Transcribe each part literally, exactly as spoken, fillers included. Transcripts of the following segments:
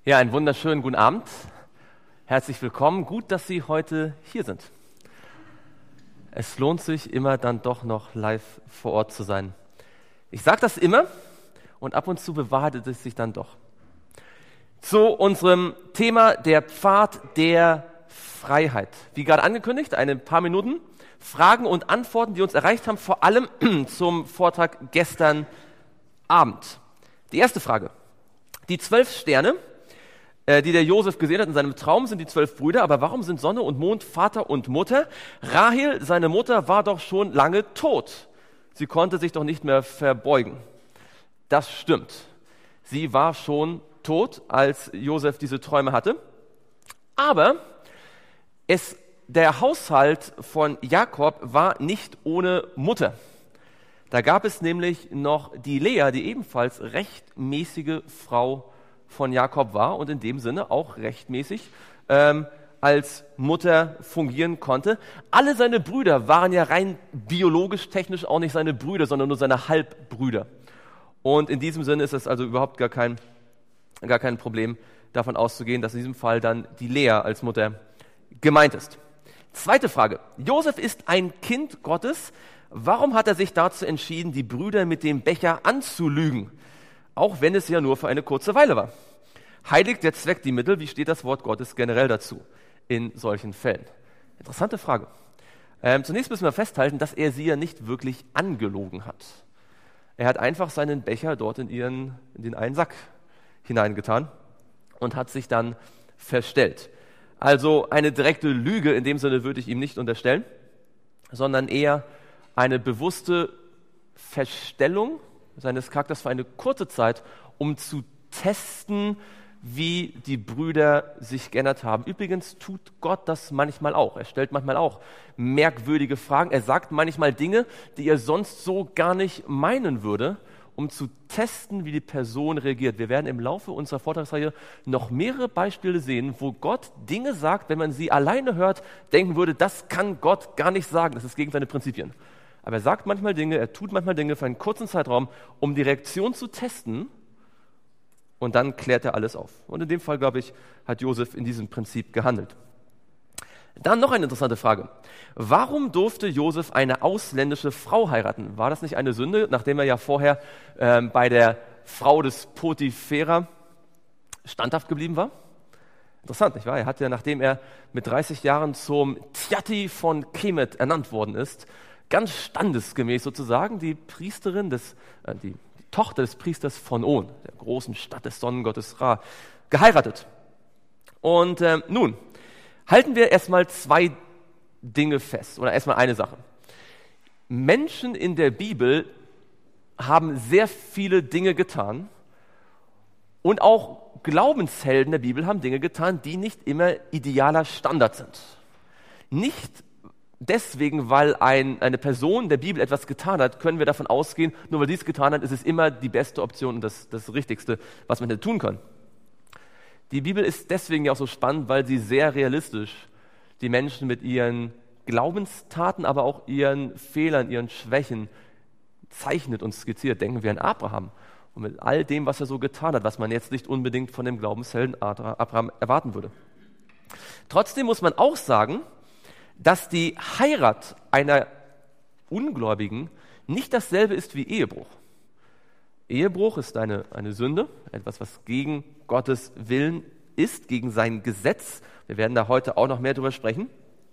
Ja, einen wunderschönen guten Abend. Herzlich willkommen. Gut, dass Sie heute hier sind. Es lohnt sich immer dann doch noch live vor Ort zu sein. Ich sage das immer und ab und zu bewahrheitet es sich dann doch. Zu unserem Thema der Pfad der Freiheit. Wie gerade angekündigt, ein paar Minuten Fragen und Antworten, die uns erreicht haben, vor allem zum Vortrag gestern Abend. Die erste Frage. Die zwölf Sterne, die der Josef gesehen hat in seinem Traum, sind die zwölf Brüder. Aber warum sind Sonne und Mond Vater und Mutter? Rahel, seine Mutter, war doch schon lange tot. Sie konnte sich doch nicht mehr verbeugen. Das stimmt. Sie war schon tot, als Josef diese Träume hatte. Aber es, der Haushalt von Jakob war nicht ohne Mutter. Da gab es nämlich noch die Lea, die ebenfalls rechtmäßige Frau von Jakob war und in dem Sinne auch rechtmäßig ähm, als Mutter fungieren konnte. Alle seine Brüder waren ja rein biologisch, technisch auch nicht seine Brüder, sondern nur seine Halbbrüder. Und in diesem Sinne ist es also überhaupt gar kein, gar kein Problem, davon auszugehen, dass in diesem Fall dann die Lea als Mutter gemeint ist. Zweite Frage. Josef ist ein Kind Gottes. Warum hat er sich dazu entschieden, die Brüder mit dem Becher anzulügen? Auch wenn es ja nur für eine kurze Weile war. Heiligt der Zweck die Mittel? Wie steht das Wort Gottes generell dazu in solchen Fällen? Interessante Frage. Ähm, zunächst müssen wir festhalten, dass er sie ja nicht wirklich angelogen hat. Er hat einfach seinen Becher dort in, ihren, in den einen Sack hineingetan und hat sich dann verstellt. Also eine direkte Lüge in dem Sinne würde ich ihm nicht unterstellen, sondern eher eine bewusste Verstellung seines Charakters für eine kurze Zeit, um zu testen, wie die Brüder sich geändert haben. Übrigens tut Gott das manchmal auch. Er stellt manchmal auch merkwürdige Fragen. Er sagt manchmal Dinge, die er sonst so gar nicht meinen würde, um zu testen, wie die Person reagiert. Wir werden im Laufe unserer Vortragsreihe noch mehrere Beispiele sehen, wo Gott Dinge sagt, wenn man sie alleine hört, denken würde, das kann Gott gar nicht sagen. Das ist gegen seine Prinzipien. Aber er sagt manchmal Dinge, er tut manchmal Dinge für einen kurzen Zeitraum, um die Reaktion zu testen und dann klärt er alles auf. Und in dem Fall, glaube ich, hat Josef in diesem Prinzip gehandelt. Dann noch eine interessante Frage. Warum durfte Josef eine ausländische Frau heiraten? War das nicht eine Sünde, nachdem er ja vorher ähm, bei der Frau des Potiphera standhaft geblieben war? Interessant, nicht wahr? Er hat ja, nachdem er mit dreißig Jahren zum Tjati von Kemet ernannt worden ist, ganz standesgemäß sozusagen die Priesterin, des, äh, die, die Tochter des Priesters von On, der großen Stadt des Sonnengottes Ra, geheiratet. Und äh, nun, halten wir erstmal zwei Dinge fest, oder erstmal eine Sache. Menschen in der Bibel haben sehr viele Dinge getan und auch Glaubenshelden der Bibel haben Dinge getan, die nicht immer idealer Standard sind. Nicht deswegen, weil ein, eine Person der Bibel etwas getan hat, können wir davon ausgehen, nur weil sie es getan hat, ist es immer die beste Option und das, das Richtigste, was man hätte tun kann. Die Bibel ist deswegen ja auch so spannend, weil sie sehr realistisch die Menschen mit ihren Glaubenstaten, aber auch ihren Fehlern, ihren Schwächen zeichnet und skizziert. Denken wir an Abraham und mit all dem, was er so getan hat, was man jetzt nicht unbedingt von dem Glaubenshelden Abraham erwarten würde. Trotzdem muss man auch sagen, dass die Heirat einer Ungläubigen nicht dasselbe ist wie Ehebruch. Ehebruch ist eine, eine Sünde, etwas, was gegen Gottes Willen ist, gegen sein Gesetz. Wir werden da heute auch noch mehr drüber sprechen.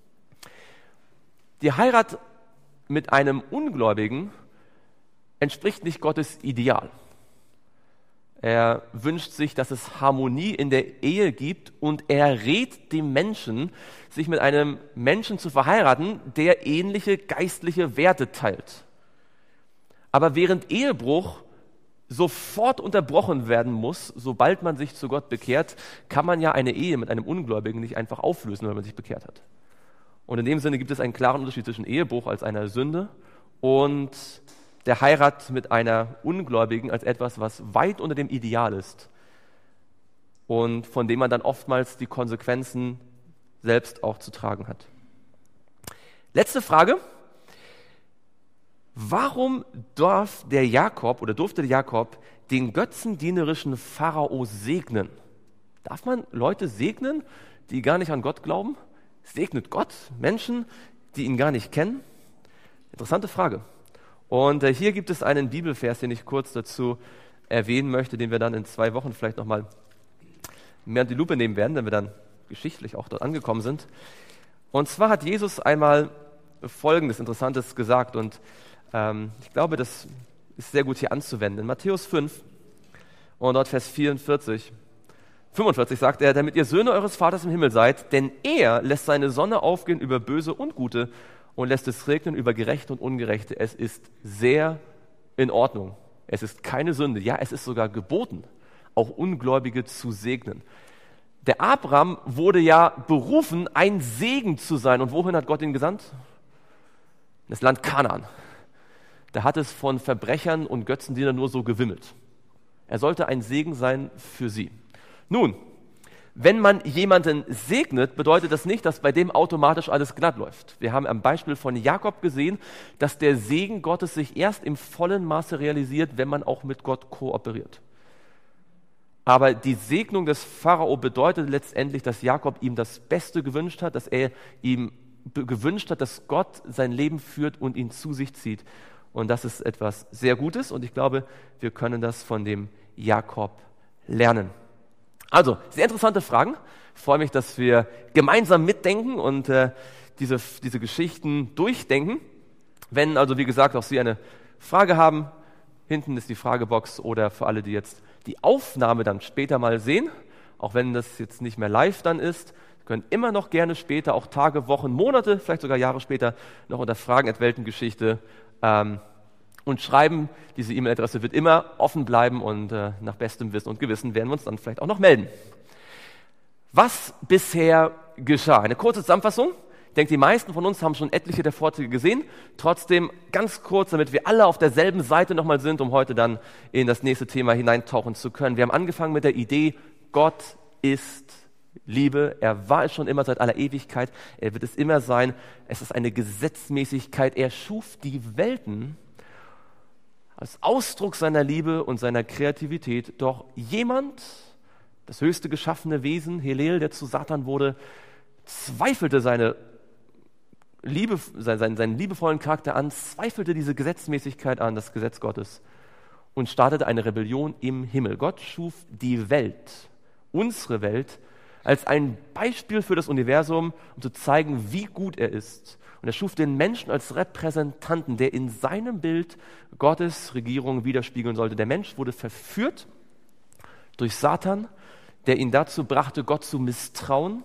Die Heirat mit einem Ungläubigen entspricht nicht Gottes Ideal. Er wünscht sich, dass es Harmonie in der Ehe gibt und er rät dem Menschen, sich mit einem Menschen zu verheiraten, der ähnliche geistliche Werte teilt. Aber während Ehebruch sofort unterbrochen werden muss, sobald man sich zu Gott bekehrt, kann man ja eine Ehe mit einem Ungläubigen nicht einfach auflösen, weil man sich bekehrt hat. Und in dem Sinne gibt es einen klaren Unterschied zwischen Ehebruch als einer Sünde und der Heirat mit einer Ungläubigen als etwas, was weit unter dem Ideal ist und von dem man dann oftmals die Konsequenzen selbst auch zu tragen hat. Letzte Frage. Warum darf der Jakob oder durfte der Jakob den götzendienerischen Pharao segnen? Darf man Leute segnen, die gar nicht an Gott glauben? Segnet Gott Menschen, die ihn gar nicht kennen? Interessante Frage. Und äh, hier gibt es einen Bibelvers, den ich kurz dazu erwähnen möchte, den wir dann in zwei Wochen vielleicht nochmal mehr an die Lupe nehmen werden, wenn wir dann geschichtlich auch dort angekommen sind. Und zwar hat Jesus einmal Folgendes Interessantes gesagt und ähm, ich glaube, das ist sehr gut hier anzuwenden. In Matthäus fünf und dort Vers vierundvierzig, fünfundvierzig sagt er, damit ihr Söhne eures Vaters im Himmel seid, denn er lässt seine Sonne aufgehen über Böse und Gute und lässt es regnen über Gerechte und Ungerechte. Es ist sehr in Ordnung. Es ist keine Sünde. Ja, es ist sogar geboten, auch Ungläubige zu segnen. Der Abraham wurde ja berufen, ein Segen zu sein. Und wohin hat Gott ihn gesandt? Das Land Kanaan. Da hat es von Verbrechern und Götzendienern nur so gewimmelt. Er sollte ein Segen sein für sie. Nun, wenn man jemanden segnet, bedeutet das nicht, dass bei dem automatisch alles glatt läuft. Wir haben am Beispiel von Jakob gesehen, dass der Segen Gottes sich erst im vollen Maße realisiert, wenn man auch mit Gott kooperiert. Aber die Segnung des Pharao bedeutet letztendlich, dass Jakob ihm das Beste gewünscht hat, dass er ihm gewünscht hat, dass Gott sein Leben führt und ihn zu sich zieht. Und das ist etwas sehr Gutes und ich glaube, wir können das von dem Jakob lernen. Also, sehr interessante Fragen. Ich freue mich, dass wir gemeinsam mitdenken und äh, diese, diese Geschichten durchdenken. Wenn also, wie gesagt, auch Sie eine Frage haben, hinten ist die Fragebox oder für alle, die jetzt die Aufnahme dann später mal sehen, auch wenn das jetzt nicht mehr live dann ist, können immer noch gerne später, auch Tage, Wochen, Monate, vielleicht sogar Jahre später, noch unter Fragen at Weltengeschichte ähm, und schreiben. Diese E-Mail-Adresse wird immer offen bleiben und äh, nach bestem Wissen und Gewissen werden wir uns dann vielleicht auch noch melden. Was bisher geschah? Eine kurze Zusammenfassung. Ich denke, die meisten von uns haben schon etliche der Vorträge gesehen. Trotzdem ganz kurz, damit wir alle auf derselben Seite nochmal sind, um heute dann in das nächste Thema hineintauchen zu können. Wir haben angefangen mit der Idee, Gott ist Liebe. Er war es schon immer seit aller Ewigkeit. Er wird es immer sein. Es ist eine Gesetzmäßigkeit. Er schuf die Welten als Ausdruck seiner Liebe und seiner Kreativität. Doch jemand, das höchste geschaffene Wesen, Helel, der zu Satan wurde, zweifelte seine Liebe, seinen, seinen liebevollen Charakter an, zweifelte diese Gesetzmäßigkeit an, das Gesetz Gottes, und startete eine Rebellion im Himmel. Gott schuf die Welt, unsere Welt, als ein Beispiel für das Universum, um zu zeigen, wie gut er ist. Und er schuf den Menschen als Repräsentanten, der in seinem Bild Gottes Regierung widerspiegeln sollte. Der Mensch wurde verführt durch Satan, der ihn dazu brachte, Gott zu misstrauen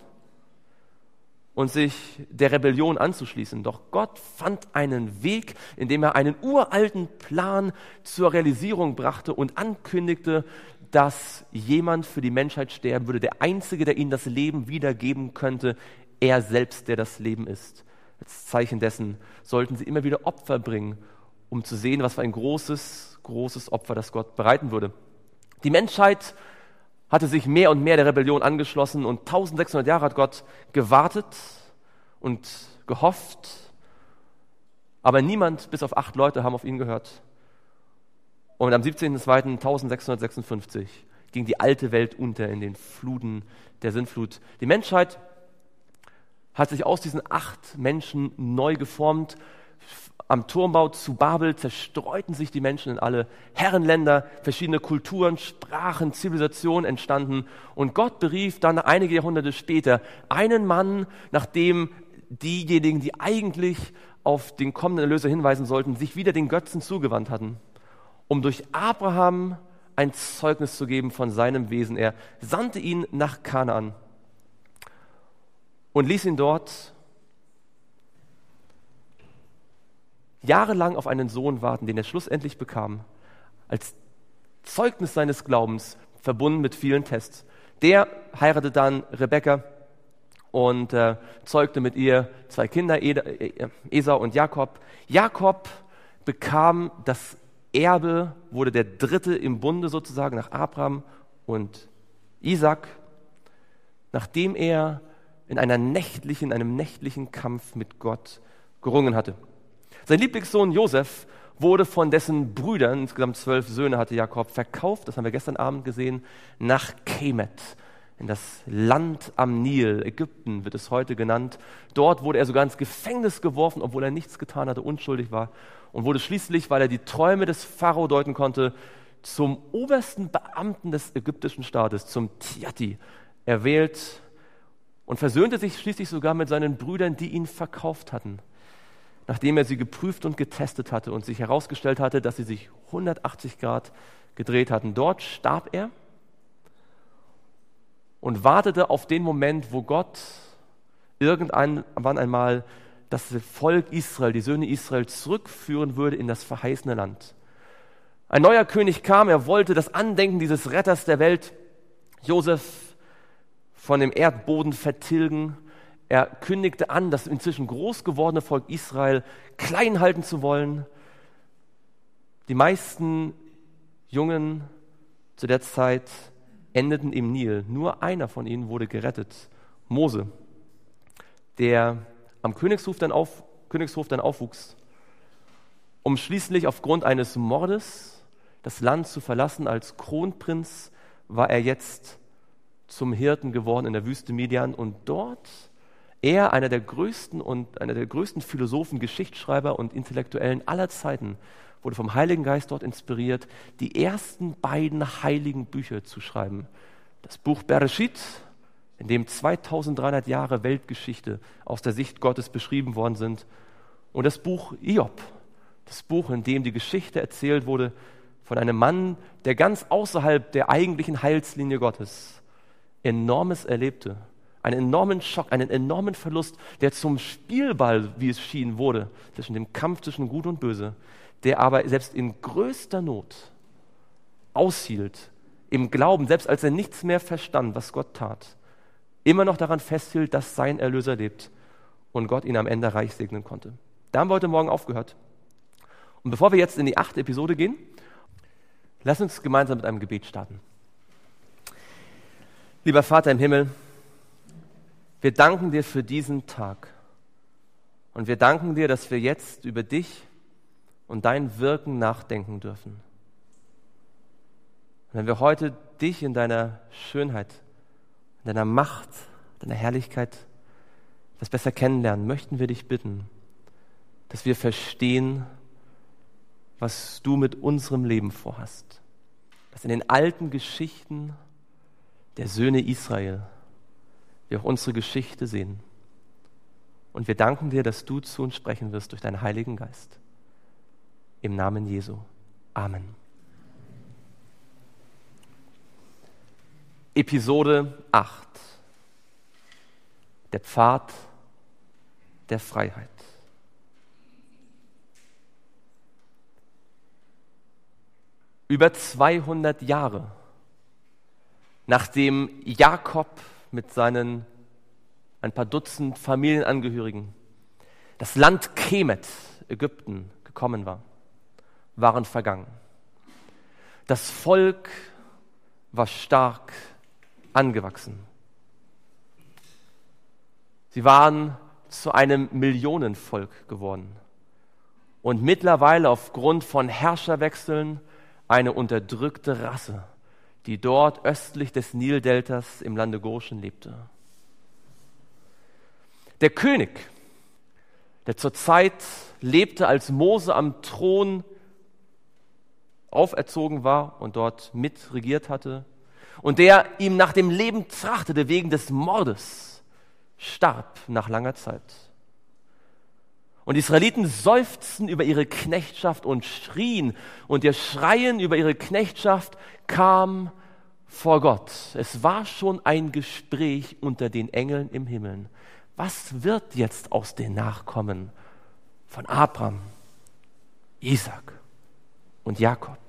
und sich der Rebellion anzuschließen. Doch Gott fand einen Weg, indem er einen uralten Plan zur Realisierung brachte und ankündigte, dass jemand für die Menschheit sterben würde. Der Einzige, der ihnen das Leben wiedergeben könnte, er selbst, der das Leben ist. Als Zeichen dessen sollten sie immer wieder Opfer bringen, um zu sehen, was für ein großes, großes Opfer das Gott bereiten würde. Die Menschheit hatte sich mehr und mehr der Rebellion angeschlossen und eintausendsechshundert Jahre hat Gott gewartet und gehofft, aber niemand, bis auf acht Leute, haben auf ihn gehört. Und am siebzehnten zweiten eintausendsechshundertsechsundfünfzig ging die alte Welt unter in den Fluten der Sintflut. Die Menschheit hat sich aus diesen acht Menschen neu geformt. Am Turmbau zu Babel zerstreuten sich die Menschen in alle Herrenländer, verschiedene Kulturen, Sprachen, Zivilisationen entstanden. Und Gott berief dann einige Jahrhunderte später einen Mann, nachdem diejenigen, die eigentlich auf den kommenden Erlöser hinweisen sollten, sich wieder den Götzen zugewandt hatten, um durch Abraham ein Zeugnis zu geben von seinem Wesen. Er sandte ihn nach Kanaan und ließ ihn dort jahrelang auf einen Sohn warten, den er schlussendlich bekam, als Zeugnis seines Glaubens, verbunden mit vielen Tests. Der heiratete dann Rebekka und äh, zeugte mit ihr zwei Kinder, Esau und Jakob. Jakob bekam das Erbe, wurde der Dritte im Bunde sozusagen nach Abraham und Isaac, nachdem er in einer nächtlichen, einem nächtlichen Kampf mit Gott gerungen hatte. Sein Lieblingssohn Josef wurde von dessen Brüdern, insgesamt zwölf Söhne hatte Jakob, verkauft, das haben wir gestern Abend gesehen, nach Kemet, in das Land am Nil, Ägypten wird es heute genannt. Dort wurde er sogar ins Gefängnis geworfen, obwohl er nichts getan hatte, unschuldig war, und wurde schließlich, weil er die Träume des Pharao deuten konnte, zum obersten Beamten des ägyptischen Staates, zum Tiati, erwählt und versöhnte sich schließlich sogar mit seinen Brüdern, die ihn verkauft hatten, nachdem er sie geprüft und getestet hatte und sich herausgestellt hatte, dass sie sich hundertachtzig Grad gedreht hatten. Dort starb er und wartete auf den Moment, wo Gott irgendwann einmal das Volk Israel, die Söhne Israel, zurückführen würde in das verheißene Land. Ein neuer König kam, er wollte das Andenken dieses Retters der Welt, Josef, von dem Erdboden vertilgen. Er kündigte an, das inzwischen groß gewordene Volk Israel klein halten zu wollen. Die meisten Jungen zu der Zeit endeten im Nil. Nur einer von ihnen wurde gerettet, Mose, der am Königshof dann, auf, Königshof dann aufwuchs, um schließlich aufgrund eines Mordes das Land zu verlassen. Als Kronprinz war er jetzt zum Hirten geworden in der Wüste Midian, und dort er, einer der größten und einer der größten Philosophen, Geschichtsschreiber und Intellektuellen aller Zeiten, wurde vom Heiligen Geist dort inspiriert, die ersten beiden heiligen Bücher zu schreiben. Das Buch Bereshit, in dem zweitausenddreihundert Jahre Weltgeschichte aus der Sicht Gottes beschrieben worden sind, und das Buch Hiob, das Buch, in dem die Geschichte erzählt wurde von einem Mann, der ganz außerhalb der eigentlichen Heilslinie Gottes Enormes erlebte, einen enormen Schock, einen enormen Verlust, der zum Spielball, wie es schien, wurde, zwischen dem Kampf zwischen Gut und Böse, der aber selbst in größter Not aushielt, im Glauben, selbst als er nichts mehr verstand, was Gott tat, immer noch daran festhielt, dass sein Erlöser lebt und Gott ihn am Ende reich segnen konnte. Da haben wir heute Morgen aufgehört. Und bevor wir jetzt in die achte Episode gehen, lass uns gemeinsam mit einem Gebet starten. Lieber Vater im Himmel, wir danken dir für diesen Tag. Und wir danken dir, dass wir jetzt über dich und dein Wirken nachdenken dürfen. Und wenn wir heute dich in deiner Schönheit, in deiner Macht, deiner Herrlichkeit etwas besser kennenlernen, möchten wir dich bitten, dass wir verstehen, was du mit unserem Leben vorhast. Dass in den alten Geschichten der Söhne Israel wir auch unsere Geschichte sehen. Und wir danken dir, dass du zu uns sprechen wirst durch deinen Heiligen Geist. Im Namen Jesu. Amen. Episode acht. Der Pfad der Freiheit. Über zweihundert Jahre nachdem Jakob mit seinen ein paar Dutzend Familienangehörigen das Land Kemet, Ägypten, gekommen war, waren vergangen. Das Volk war stark angewachsen. Sie waren zu einem Millionenvolk geworden und mittlerweile aufgrund von Herrscherwechseln eine unterdrückte Rasse, die dort östlich des Nildeltas im Lande Goshen lebte. Der König, der zur Zeit lebte, als Mose am Thron auferzogen war und dort mitregiert hatte, und der ihm nach dem Leben trachtete wegen des Mordes, starb nach langer Zeit. Und die Israeliten seufzten über ihre Knechtschaft und schrien, und ihr Schreien über ihre Knechtschaft kam vor Gott. Es war schon ein Gespräch unter den Engeln im Himmel. Was wird jetzt aus den Nachkommen von Abraham, Isaac und Jakob?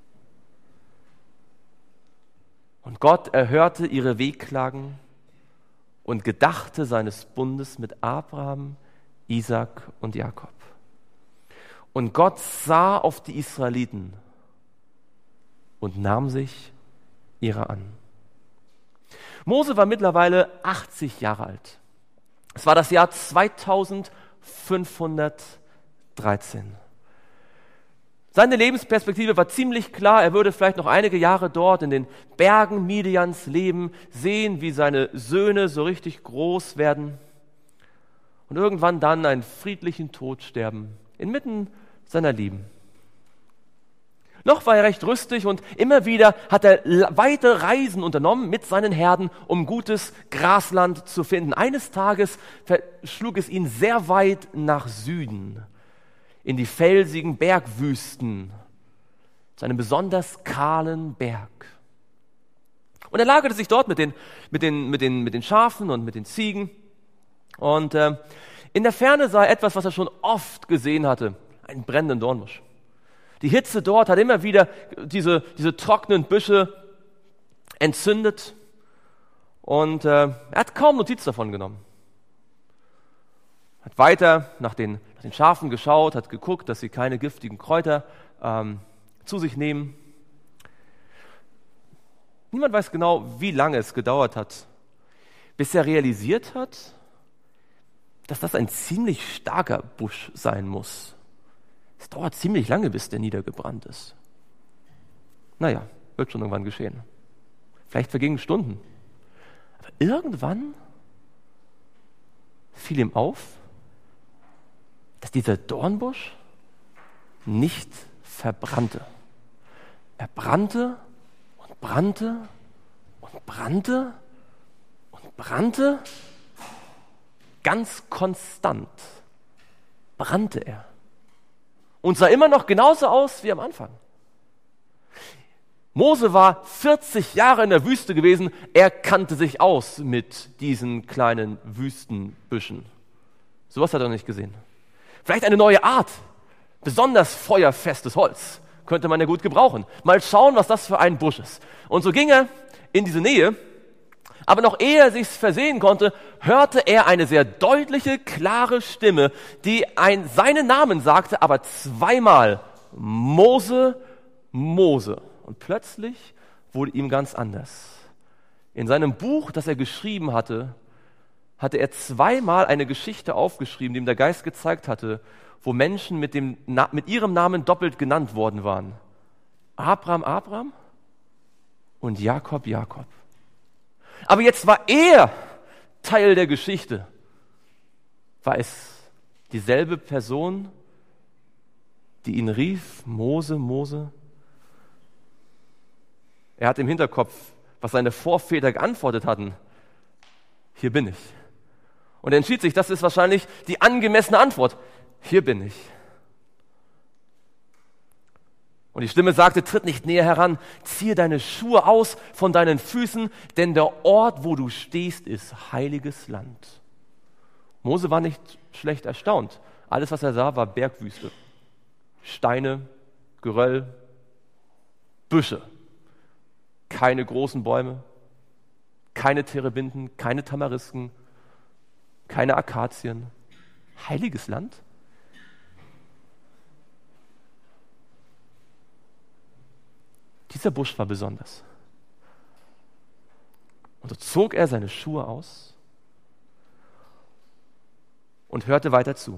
Und Gott erhörte ihre Wehklagen und gedachte seines Bundes mit Abraham, Isaac und Jakob. Und Gott sah auf die Israeliten und nahm sich ihrer an. Mose war mittlerweile achtzig Jahre alt. Es war das Jahr zweitausendfünfhundertdreizehn. Seine Lebensperspektive war ziemlich klar, er würde vielleicht noch einige Jahre dort in den Bergen Midians leben, sehen, wie seine Söhne so richtig groß werden und irgendwann dann einen friedlichen Tod sterben, inmitten seiner Lieben. Noch war er recht rüstig und immer wieder hat er weite Reisen unternommen mit seinen Herden, um gutes Grasland zu finden. Eines Tages schlug es ihn sehr weit nach Süden, in die felsigen Bergwüsten, zu einem besonders kahlen Berg. Und er lagerte sich dort mit den, mit den, mit den, mit den Schafen und mit den Ziegen. Und äh, in der Ferne sah er etwas, was er schon oft gesehen hatte, einen brennenden Dornbusch. Die Hitze dort hat immer wieder diese, diese trockenen Büsche entzündet und äh, er hat kaum Notiz davon genommen. Hat weiter nach den, nach den Schafen geschaut, hat geguckt, dass sie keine giftigen Kräuter ähm, zu sich nehmen. Niemand weiß genau, wie lange es gedauert hat, bis er realisiert hat, dass das ein ziemlich starker Busch sein muss. Es dauert ziemlich lange, bis der niedergebrannt ist. Naja, wird schon irgendwann geschehen. Vielleicht vergingen Stunden. Aber irgendwann fiel ihm auf, dass dieser Dornbusch nicht verbrannte. Er brannte und brannte und brannte und brannte. Ganz konstant brannte er. Und sah immer noch genauso aus wie am Anfang. Mose war vierzig Jahre in der Wüste gewesen. Er kannte sich aus mit diesen kleinen Wüstenbüschen. Sowas hat er noch nicht gesehen. Vielleicht eine neue Art, besonders feuerfestes Holz, könnte man ja gut gebrauchen. Mal schauen, was das für ein Busch ist. Und so ging er in diese Nähe, aber noch ehe er sich's versehen konnte, hörte er eine sehr deutliche, klare Stimme, die ein, seinen Namen sagte, aber zweimal: Mose, Mose. Und plötzlich wurde ihm ganz anders. In seinem Buch, das er geschrieben hatte, hatte er zweimal eine Geschichte aufgeschrieben, die ihm der Geist gezeigt hatte, wo Menschen mit, dem, mit ihrem Namen doppelt genannt worden waren. Abraham, Abraham und Jakob, Jakob. Aber jetzt war er Teil der Geschichte. War es dieselbe Person, die ihn rief: Mose, Mose? Er hat im Hinterkopf, was seine Vorväter geantwortet hatten: Hier bin ich. Und er entschied sich, das ist wahrscheinlich die angemessene Antwort: Hier bin ich. Und die Stimme sagte: Tritt nicht näher heran, ziehe deine Schuhe aus von deinen Füßen, denn der Ort, wo du stehst, ist heiliges Land. Mose war nicht schlecht erstaunt. Alles, was er sah, war Bergwüste. Steine, Geröll, Büsche. Keine großen Bäume, keine Terebinden, keine Tamarisken, keine Akazien. Heiliges Land? Dieser Busch war besonders. Und so zog er seine Schuhe aus und hörte weiter zu.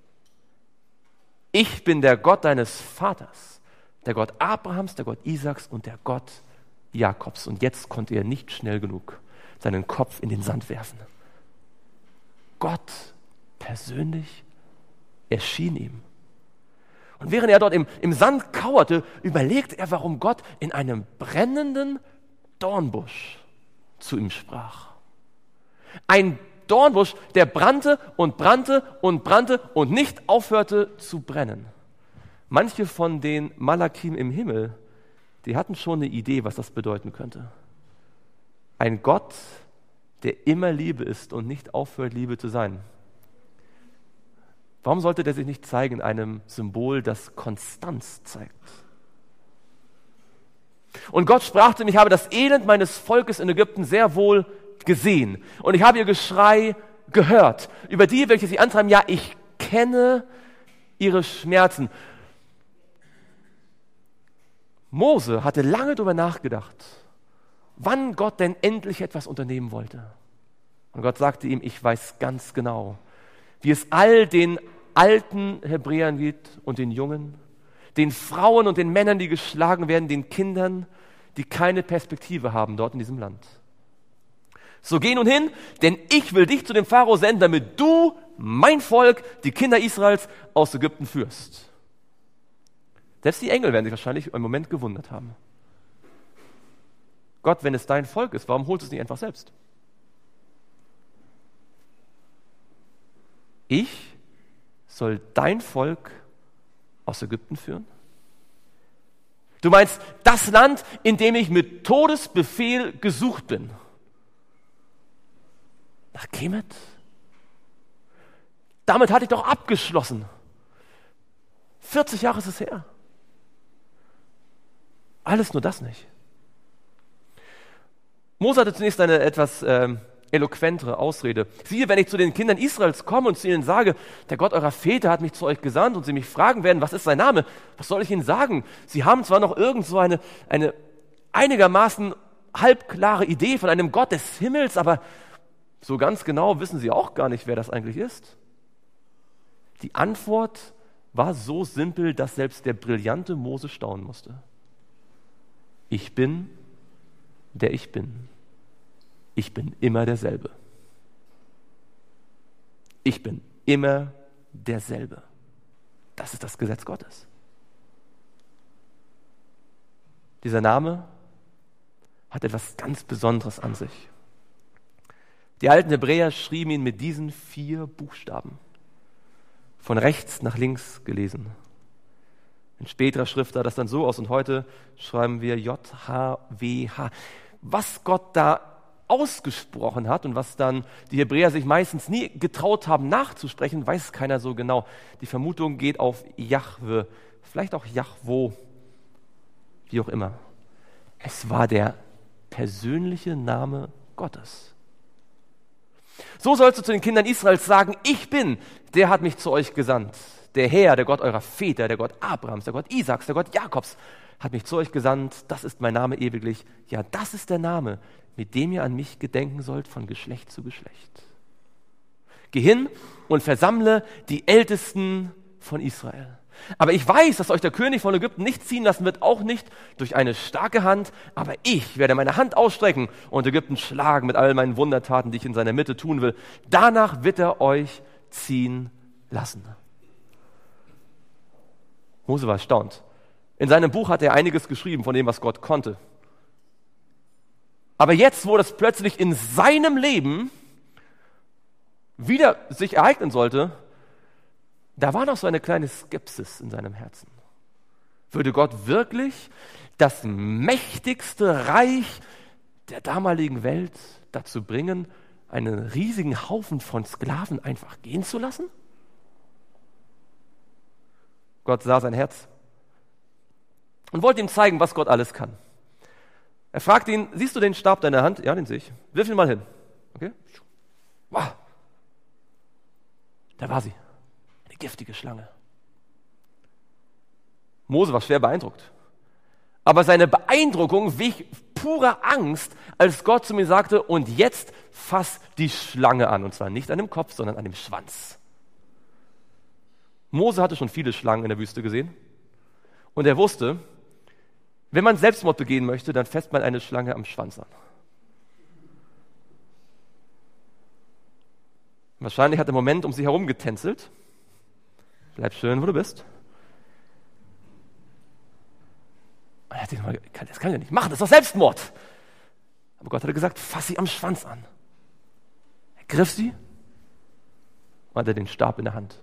Ich bin der Gott deines Vaters, der Gott Abrahams, der Gott Isaaks und der Gott Jakobs. Und jetzt konnte er nicht schnell genug seinen Kopf in den Sand werfen. Gott persönlich erschien ihm. Und während er dort im, im Sand kauerte, überlegte er, warum Gott in einem brennenden Dornbusch zu ihm sprach. Ein Dornbusch, der brannte und brannte und brannte und nicht aufhörte zu brennen. Manche von den Malakim im Himmel, die hatten schon eine Idee, was das bedeuten könnte. Ein Gott, der immer Liebe ist und nicht aufhört, Liebe zu sein. Warum sollte der sich nicht zeigen in einem Symbol, das Konstanz zeigt? Und Gott sprach zu ihm: Ich habe das Elend meines Volkes in Ägypten sehr wohl gesehen. Und ich habe ihr Geschrei gehört. Über die, welche sie antreiben, ja, ich kenne ihre Schmerzen. Mose hatte lange darüber nachgedacht, wann Gott denn endlich etwas unternehmen wollte. Und Gott sagte ihm: Ich weiß ganz genau, wie es all den alten Hebräern geht und den Jungen, den Frauen und den Männern, die geschlagen werden, den Kindern, die keine Perspektive haben dort in diesem Land. So geh nun hin, denn ich will dich zu dem Pharao senden, damit du mein Volk, die Kinder Israels, aus Ägypten führst. Selbst die Engel werden sich wahrscheinlich im Moment gewundert haben. Gott, wenn es dein Volk ist, warum holst du es nicht einfach selbst? Ich soll dein Volk aus Ägypten führen? Du meinst das Land, in dem ich mit Todesbefehl gesucht bin? Nach Kemet? Damit hatte ich doch abgeschlossen. vierzig Jahre ist es her. Alles nur das nicht. Mose hatte zunächst eine etwas ähm, eloquentere Ausrede. Siehe, wenn ich zu den Kindern Israels komme und zu ihnen sage, der Gott eurer Väter hat mich zu euch gesandt und sie mich fragen werden, was ist sein Name? Was soll ich ihnen sagen? Sie haben zwar noch irgend so eine, eine einigermaßen halbklare Idee von einem Gott des Himmels, aber so ganz genau wissen sie auch gar nicht, wer das eigentlich ist. Die Antwort war so simpel, dass selbst der brillante Mose staunen musste. Ich bin, der ich bin. Ich bin immer derselbe. Ich bin immer derselbe. Das ist das Gesetz Gottes. Dieser Name hat etwas ganz Besonderes an sich. Die alten Hebräer schrieben ihn mit diesen vier Buchstaben, von rechts nach links gelesen. Ein späterer Schrift sah das dann so aus und heute schreiben wir J H W H. Was Gott da ausgesprochen hat und was dann die Hebräer sich meistens nie getraut haben nachzusprechen, weiß keiner so genau. Die Vermutung geht auf Jahwe, vielleicht auch Jahwo, wie auch immer. Es war der persönliche Name Gottes. So sollst du zu den Kindern Israels sagen, ich bin, der hat mich zu euch gesandt. Der Herr, der Gott eurer Väter, der Gott Abrahams, der Gott Isaaks, der Gott Jakobs, hat mich zu euch gesandt. Das ist mein Name ewiglich. Ja, das ist der Name, mit dem ihr an mich gedenken sollt von Geschlecht zu Geschlecht. Geh hin und versammle die Ältesten von Israel. Aber ich weiß, dass euch der König von Ägypten nicht ziehen lassen wird, auch nicht durch eine starke Hand, aber ich werde meine Hand ausstrecken und Ägypten schlagen mit all meinen Wundertaten, die ich in seiner Mitte tun will. Danach wird er euch ziehen lassen. Mose war erstaunt. In seinem Buch hat er einiges geschrieben von dem, was Gott konnte. Aber jetzt, wo das plötzlich in seinem Leben wieder sich ereignen sollte, da war noch so eine kleine Skepsis in seinem Herzen. Würde Gott wirklich das mächtigste Reich der damaligen Welt dazu bringen, einen riesigen Haufen von Sklaven einfach gehen zu lassen? Gott sah sein Herz und wollte ihm zeigen, was Gott alles kann. Er fragte ihn, siehst du den Stab deiner Hand? Ja, den sehe ich. Wirf ihn mal hin. Okay? Wow. Da war sie. Eine giftige Schlange. Mose war schwer beeindruckt. Aber seine Beeindruckung wich purer Angst, als Gott zu mir sagte, und jetzt fass die Schlange an. Und zwar nicht an dem Kopf, sondern an dem Schwanz. Mose hatte schon viele Schlangen in der Wüste gesehen. Und er wusste, wenn man Selbstmord begehen möchte, dann fässt man eine Schlange am Schwanz an. Wahrscheinlich hat er im Moment um sich herum getänzelt. Bleib schön, wo du bist. Und er hat sich mal, das kann ich ja nicht machen, das ist doch Selbstmord. Aber Gott hatte gesagt, fass sie am Schwanz an. Er griff sie und hatte den Stab in der Hand.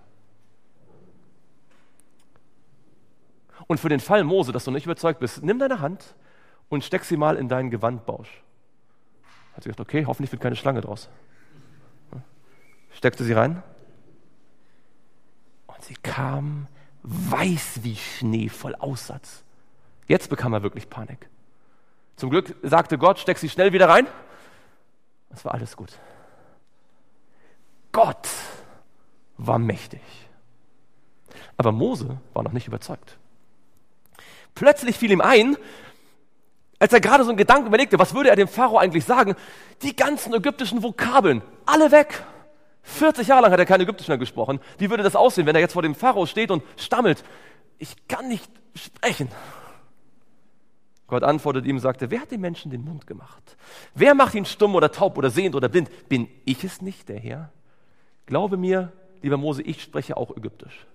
Und für den Fall, Mose, dass du nicht überzeugt bist, nimm deine Hand und steck sie mal in deinen Gewandbausch. Hat sie gedacht, okay, hoffentlich wird keine Schlange draus. Steckte sie rein und sie kam weiß wie Schnee, voll Aussatz. Jetzt bekam er wirklich Panik. Zum Glück sagte Gott, steck sie schnell wieder rein. Es war alles gut. Gott war mächtig. Aber Mose war noch nicht überzeugt. Plötzlich fiel ihm ein, als er gerade so einen Gedanken überlegte, was würde er dem Pharao eigentlich sagen? Die ganzen ägyptischen Vokabeln, alle weg. vierzig Jahre lang hat er kein Ägyptisch mehr gesprochen. Wie würde das aussehen, wenn er jetzt vor dem Pharao steht und stammelt? ich kann nicht sprechen. Gott antwortet ihm und sagte, wer hat den Menschen den Mund gemacht? Wer macht ihn stumm oder taub oder sehend oder blind? Bin ich es nicht, der Herr? Glaube mir, lieber Mose, ich spreche auch Ägyptisch.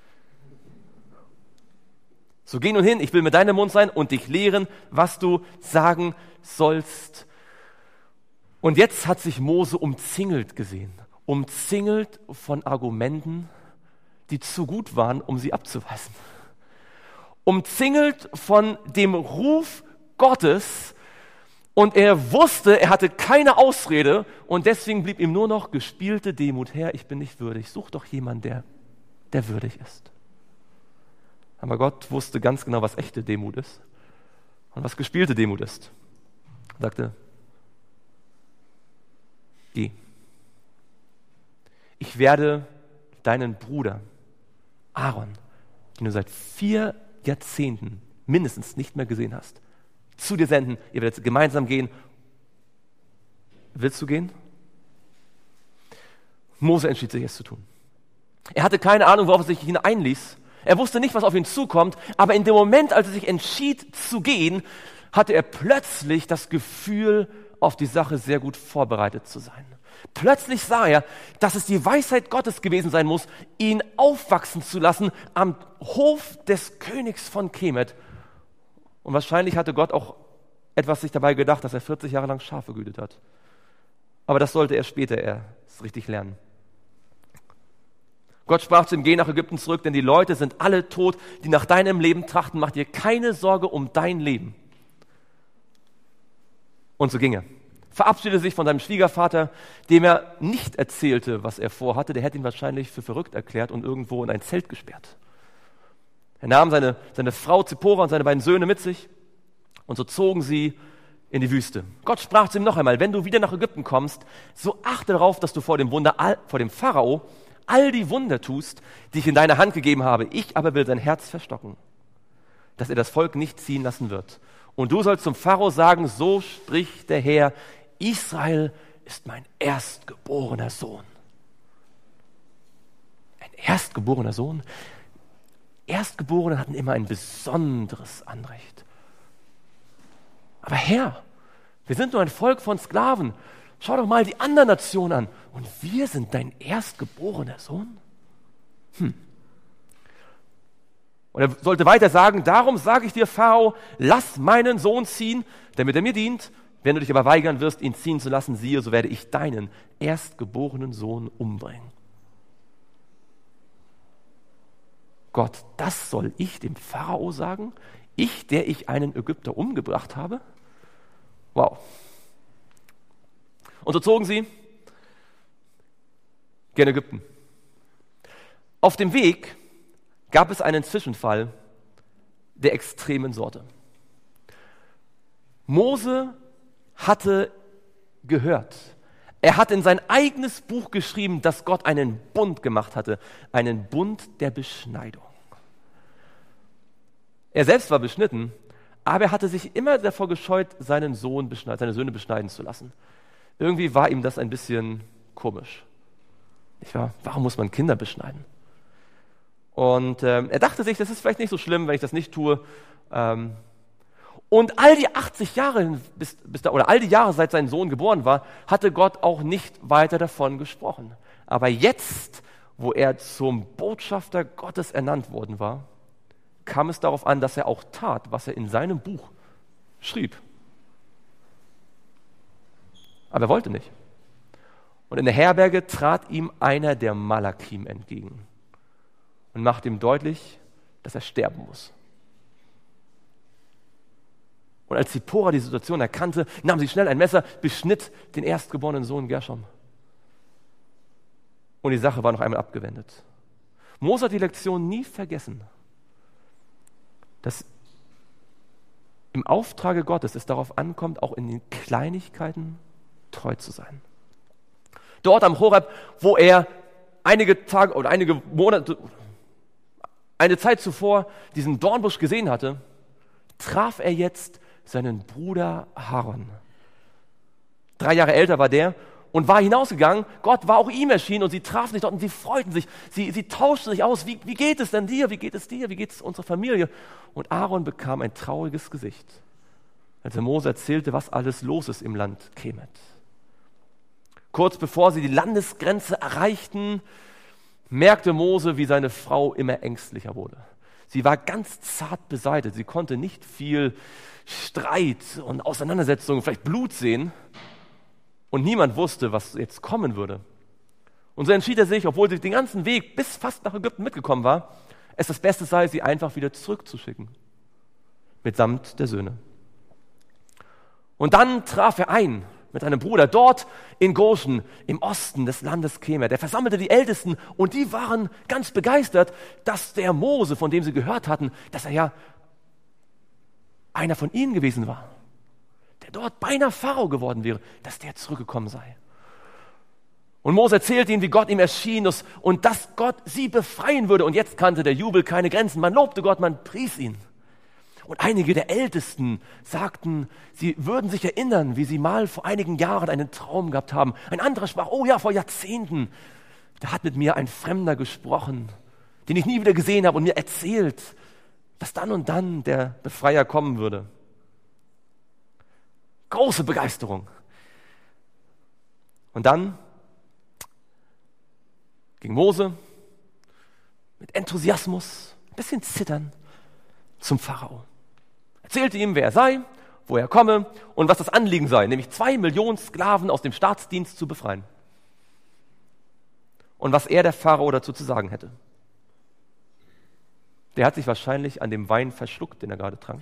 So geh nun hin, ich will mit deinem Mund sein und dich lehren, was du sagen sollst. Und jetzt hat sich Mose umzingelt gesehen, umzingelt von Argumenten, die zu gut waren, um sie abzuweisen. Umzingelt von dem Ruf Gottes und er wusste, er hatte keine Ausrede und deswegen blieb ihm nur noch gespielte Demut. Herr, ich bin nicht würdig. Such doch jemanden, der, der würdig ist. Aber Gott wusste ganz genau, was echte Demut ist und was gespielte Demut ist. Er sagte, geh. Ich werde deinen Bruder Aaron, den du seit vier Jahrzehnten mindestens nicht mehr gesehen hast, zu dir senden. Ihr werdet gemeinsam gehen. Willst du gehen? Mose entschied sich, es zu tun. Er hatte keine Ahnung, worauf er sich hineinließ. Er wusste nicht, was auf ihn zukommt, aber in dem Moment, als er sich entschied zu gehen, hatte er plötzlich das Gefühl, auf die Sache sehr gut vorbereitet zu sein. Plötzlich sah er, dass es die Weisheit Gottes gewesen sein muss, ihn aufwachsen zu lassen am Hof des Königs von Kemet. Und wahrscheinlich hatte Gott auch etwas sich dabei gedacht, dass er vierzig Jahre lang Schafe gehütet hat. Aber das sollte er später erst richtig lernen. Gott sprach zu ihm, geh nach Ägypten zurück, denn die Leute sind alle tot, die nach deinem Leben trachten. Mach dir keine Sorge um dein Leben. Und so ging er. Verabschiedete sich von seinem Schwiegervater, dem er nicht erzählte, was er vorhatte. Der hätte ihn wahrscheinlich für verrückt erklärt und irgendwo in ein Zelt gesperrt. Er nahm seine, seine Frau Zippora und seine beiden Söhne mit sich und so zogen sie in die Wüste. Gott sprach zu ihm noch einmal, wenn du wieder nach Ägypten kommst, so achte darauf, dass du vor dem Wunder, vor dem Pharao all die Wunder tust, die ich in deine Hand gegeben habe. Ich aber will sein Herz verstocken, dass er das Volk nicht ziehen lassen wird. Und du sollst zum Pharao sagen, so spricht der Herr, Israel ist mein erstgeborener Sohn. Ein erstgeborener Sohn? Erstgeborene hatten immer ein besonderes Anrecht. Aber Herr, wir sind nur ein Volk von Sklaven. Schau doch mal die anderen Nationen an. Und wir sind dein erstgeborener Sohn? Hm. Und er sollte weiter sagen, darum sage ich dir, Pharao, lass meinen Sohn ziehen, damit er mir dient. Wenn du dich aber weigern wirst, ihn ziehen zu lassen, siehe, so werde ich deinen erstgeborenen Sohn umbringen. Gott, das soll ich dem Pharao sagen? Ich, der ich einen Ägypter umgebracht habe? Wow. Und so zogen sie gen Ägypten. Auf dem Weg gab es einen Zwischenfall der extremen Sorte. Mose hatte gehört, er hat in sein eigenes Buch geschrieben, dass Gott einen Bund gemacht hatte, einen Bund der Beschneidung. Er selbst war beschnitten, aber er hatte sich immer davor gescheut, seinen Sohn beschneiden, seine Söhne beschneiden zu lassen. Irgendwie war ihm das ein bisschen komisch. Nicht wahr? Warum muss man Kinder beschneiden? Und ähm, er dachte sich, das ist vielleicht nicht so schlimm, wenn ich das nicht tue. Ähm, und all die achtzig Jahre, bis, bis da, oder all die Jahre, seit sein Sohn geboren war, hatte Gott auch nicht weiter davon gesprochen. Aber jetzt, wo er zum Botschafter Gottes ernannt worden war, kam es darauf an, dass er auch tat, was er in seinem Buch schrieb. Aber er wollte nicht. Und in der Herberge trat ihm einer der Malakim entgegen und machte ihm deutlich, dass er sterben muss. Und als Zippora die Situation erkannte, nahm sie schnell ein Messer, beschnitt den erstgeborenen Sohn Gershom. Und die Sache war noch einmal abgewendet. Mose hat die Lektion nie vergessen, dass im Auftrage Gottes es darauf ankommt, auch in den Kleinigkeiten treu zu sein. Dort am Horeb, wo er einige Tage oder einige Monate, eine Zeit zuvor diesen Dornbusch gesehen hatte, traf er jetzt seinen Bruder Aaron. Drei Jahre älter war der und war hinausgegangen. Gott war auch ihm erschienen und sie trafen sich dort und sie freuten sich. Sie, sie tauschten sich aus. Wie, wie geht es denn dir? Wie geht es dir? Wie geht es unserer Familie? Und Aaron bekam ein trauriges Gesicht, als er Mose erzählte, was alles los ist im Land Kemet. Kurz bevor sie die Landesgrenze erreichten, merkte Mose, wie seine Frau immer ängstlicher wurde. Sie war ganz zart beseitet. Sie konnte nicht viel Streit und Auseinandersetzungen, vielleicht Blut sehen. Und niemand wusste, was jetzt kommen würde. Und so entschied er sich, obwohl sie den ganzen Weg bis fast nach Ägypten mitgekommen war, es das Beste sei, sie einfach wieder zurückzuschicken. Mitsamt der Söhne. Und dann traf er ein mit seinem Bruder dort in Goshen, im Osten des Landes Kemet. Er versammelte die Ältesten und die waren ganz begeistert, dass der Mose, von dem sie gehört hatten, dass er ja einer von ihnen gewesen war, der dort beinahe Pharao geworden wäre, dass der zurückgekommen sei. Und Mose erzählte ihnen, wie Gott ihm erschien ist und dass Gott sie befreien würde. Und jetzt kannte der Jubel keine Grenzen. Man lobte Gott, man pries ihn. Und einige der Ältesten sagten, sie würden sich erinnern, wie sie mal vor einigen Jahren einen Traum gehabt haben. Ein anderer sprach, oh ja, vor Jahrzehnten, da hat mit mir ein Fremder gesprochen, den ich nie wieder gesehen habe und mir erzählt, dass dann und dann der Befreier kommen würde. Große Begeisterung. Und dann ging Mose mit Enthusiasmus, ein bisschen zittern, zum Pharao. Erzählte ihm, wer er sei, wo er komme und was das Anliegen sei, nämlich zwei Millionen Sklaven aus dem Staatsdienst zu befreien. Und was er, der Pharao, dazu zu sagen hätte. Der hat sich wahrscheinlich an dem Wein verschluckt, den er gerade trank.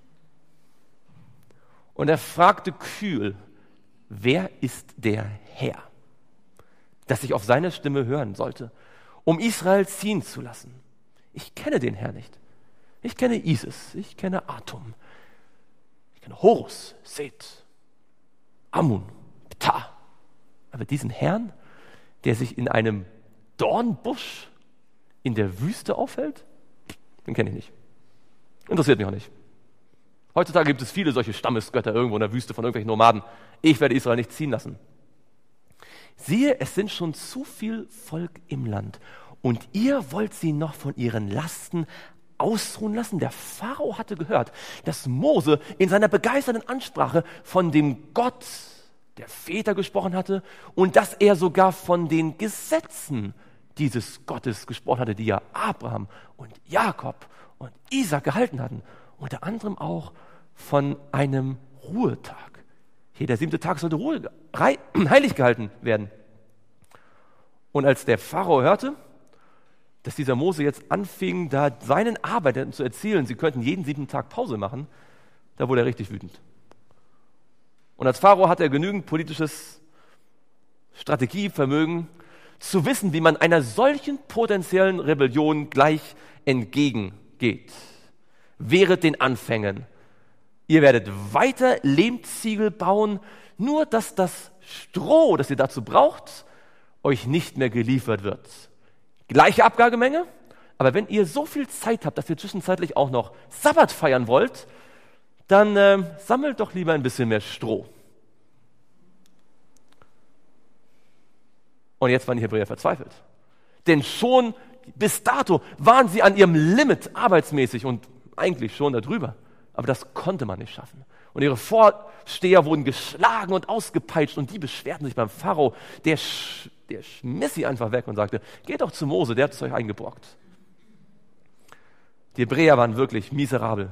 Und er fragte kühl, wer ist der Herr, dass ich auf seine Stimme hören sollte, um Israel ziehen zu lassen? Ich kenne den Herrn nicht. Ich kenne Isis, ich kenne Atum, ich kenne Horus, Seth, Amun, Ptah. Aber diesen Herrn, der sich in einem Dornbusch in der Wüste aufhält, den kenne ich nicht. Interessiert mich auch nicht. Heutzutage gibt es viele solche Stammesgötter irgendwo in der Wüste von irgendwelchen Nomaden. Ich werde Israel nicht ziehen lassen. Siehe, es sind schon zu viel Volk im Land und ihr wollt sie noch von ihren Lasten ausruhen lassen. Der Pharao hatte gehört, dass Mose in seiner begeisternden Ansprache von dem Gott der Väter gesprochen hatte und dass er sogar von den Gesetzen dieses Gottes gesprochen hatte, die ja Abraham und Jakob und Isaac gehalten hatten. Unter anderem auch von einem Ruhetag. Hier, der siebte Tag sollte Ruhe, heilig gehalten werden. Und als der Pharao hörte, dass dieser Mose jetzt anfing, da seinen Arbeitern zu erzählen, sie könnten jeden siebten Tag Pause machen, da wurde er richtig wütend. Und als Pharao hatte er genügend politisches Strategievermögen, zu wissen, wie man einer solchen potenziellen Rebellion gleich entgegengeht. Wehret den Anfängen. Ihr werdet weiter Lehmziegel bauen, nur dass das Stroh, das ihr dazu braucht, euch nicht mehr geliefert wird. Gleiche Abgagemenge, aber wenn ihr so viel Zeit habt, dass ihr zwischenzeitlich auch noch Sabbat feiern wollt, dann äh, sammelt doch lieber ein bisschen mehr Stroh. Und jetzt waren die Hebräer verzweifelt. Denn schon bis dato waren sie an ihrem Limit arbeitsmäßig und eigentlich schon darüber. Aber das konnte man nicht schaffen. Und ihre Vorsteher wurden geschlagen und ausgepeitscht und die beschwerten sich beim Pharao. Der, sch- der schmiss sie einfach weg und sagte, geht doch zu Mose, der hat es euch eingebrockt. Die Hebräer waren wirklich miserabel.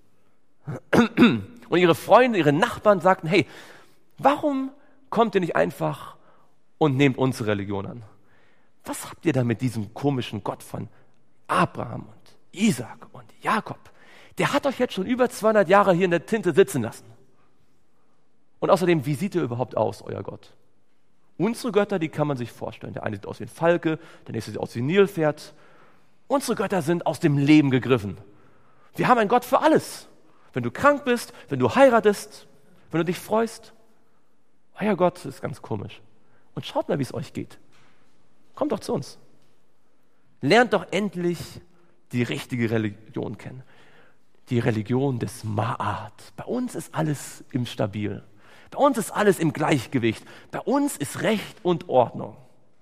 Und ihre Freunde, ihre Nachbarn sagten, hey, warum kommt ihr nicht einfach und nehmt unsere Religion an? Was habt ihr da mit diesem komischen Gott von Abraham und Isaac und Jakob? Der hat euch jetzt schon über zweihundert Jahre hier in der Tinte sitzen lassen. Und außerdem, wie sieht ihr überhaupt aus, euer Gott? Unsere Götter, die kann man sich vorstellen. Der eine sieht aus wie ein Falke, der nächste sieht aus wie ein Nilpferd. Unsere Götter sind aus dem Leben gegriffen. Wir haben einen Gott für alles. Wenn du krank bist, wenn du heiratest, wenn du dich freust. Euer Gott ist ganz komisch. Und schaut mal, wie es euch geht. Kommt doch zu uns. Lernt doch endlich die richtige Religion kennen. Die Religion des Ma'at. Bei uns ist alles im Stabil. Bei uns ist alles im Gleichgewicht. Bei uns ist Recht und Ordnung.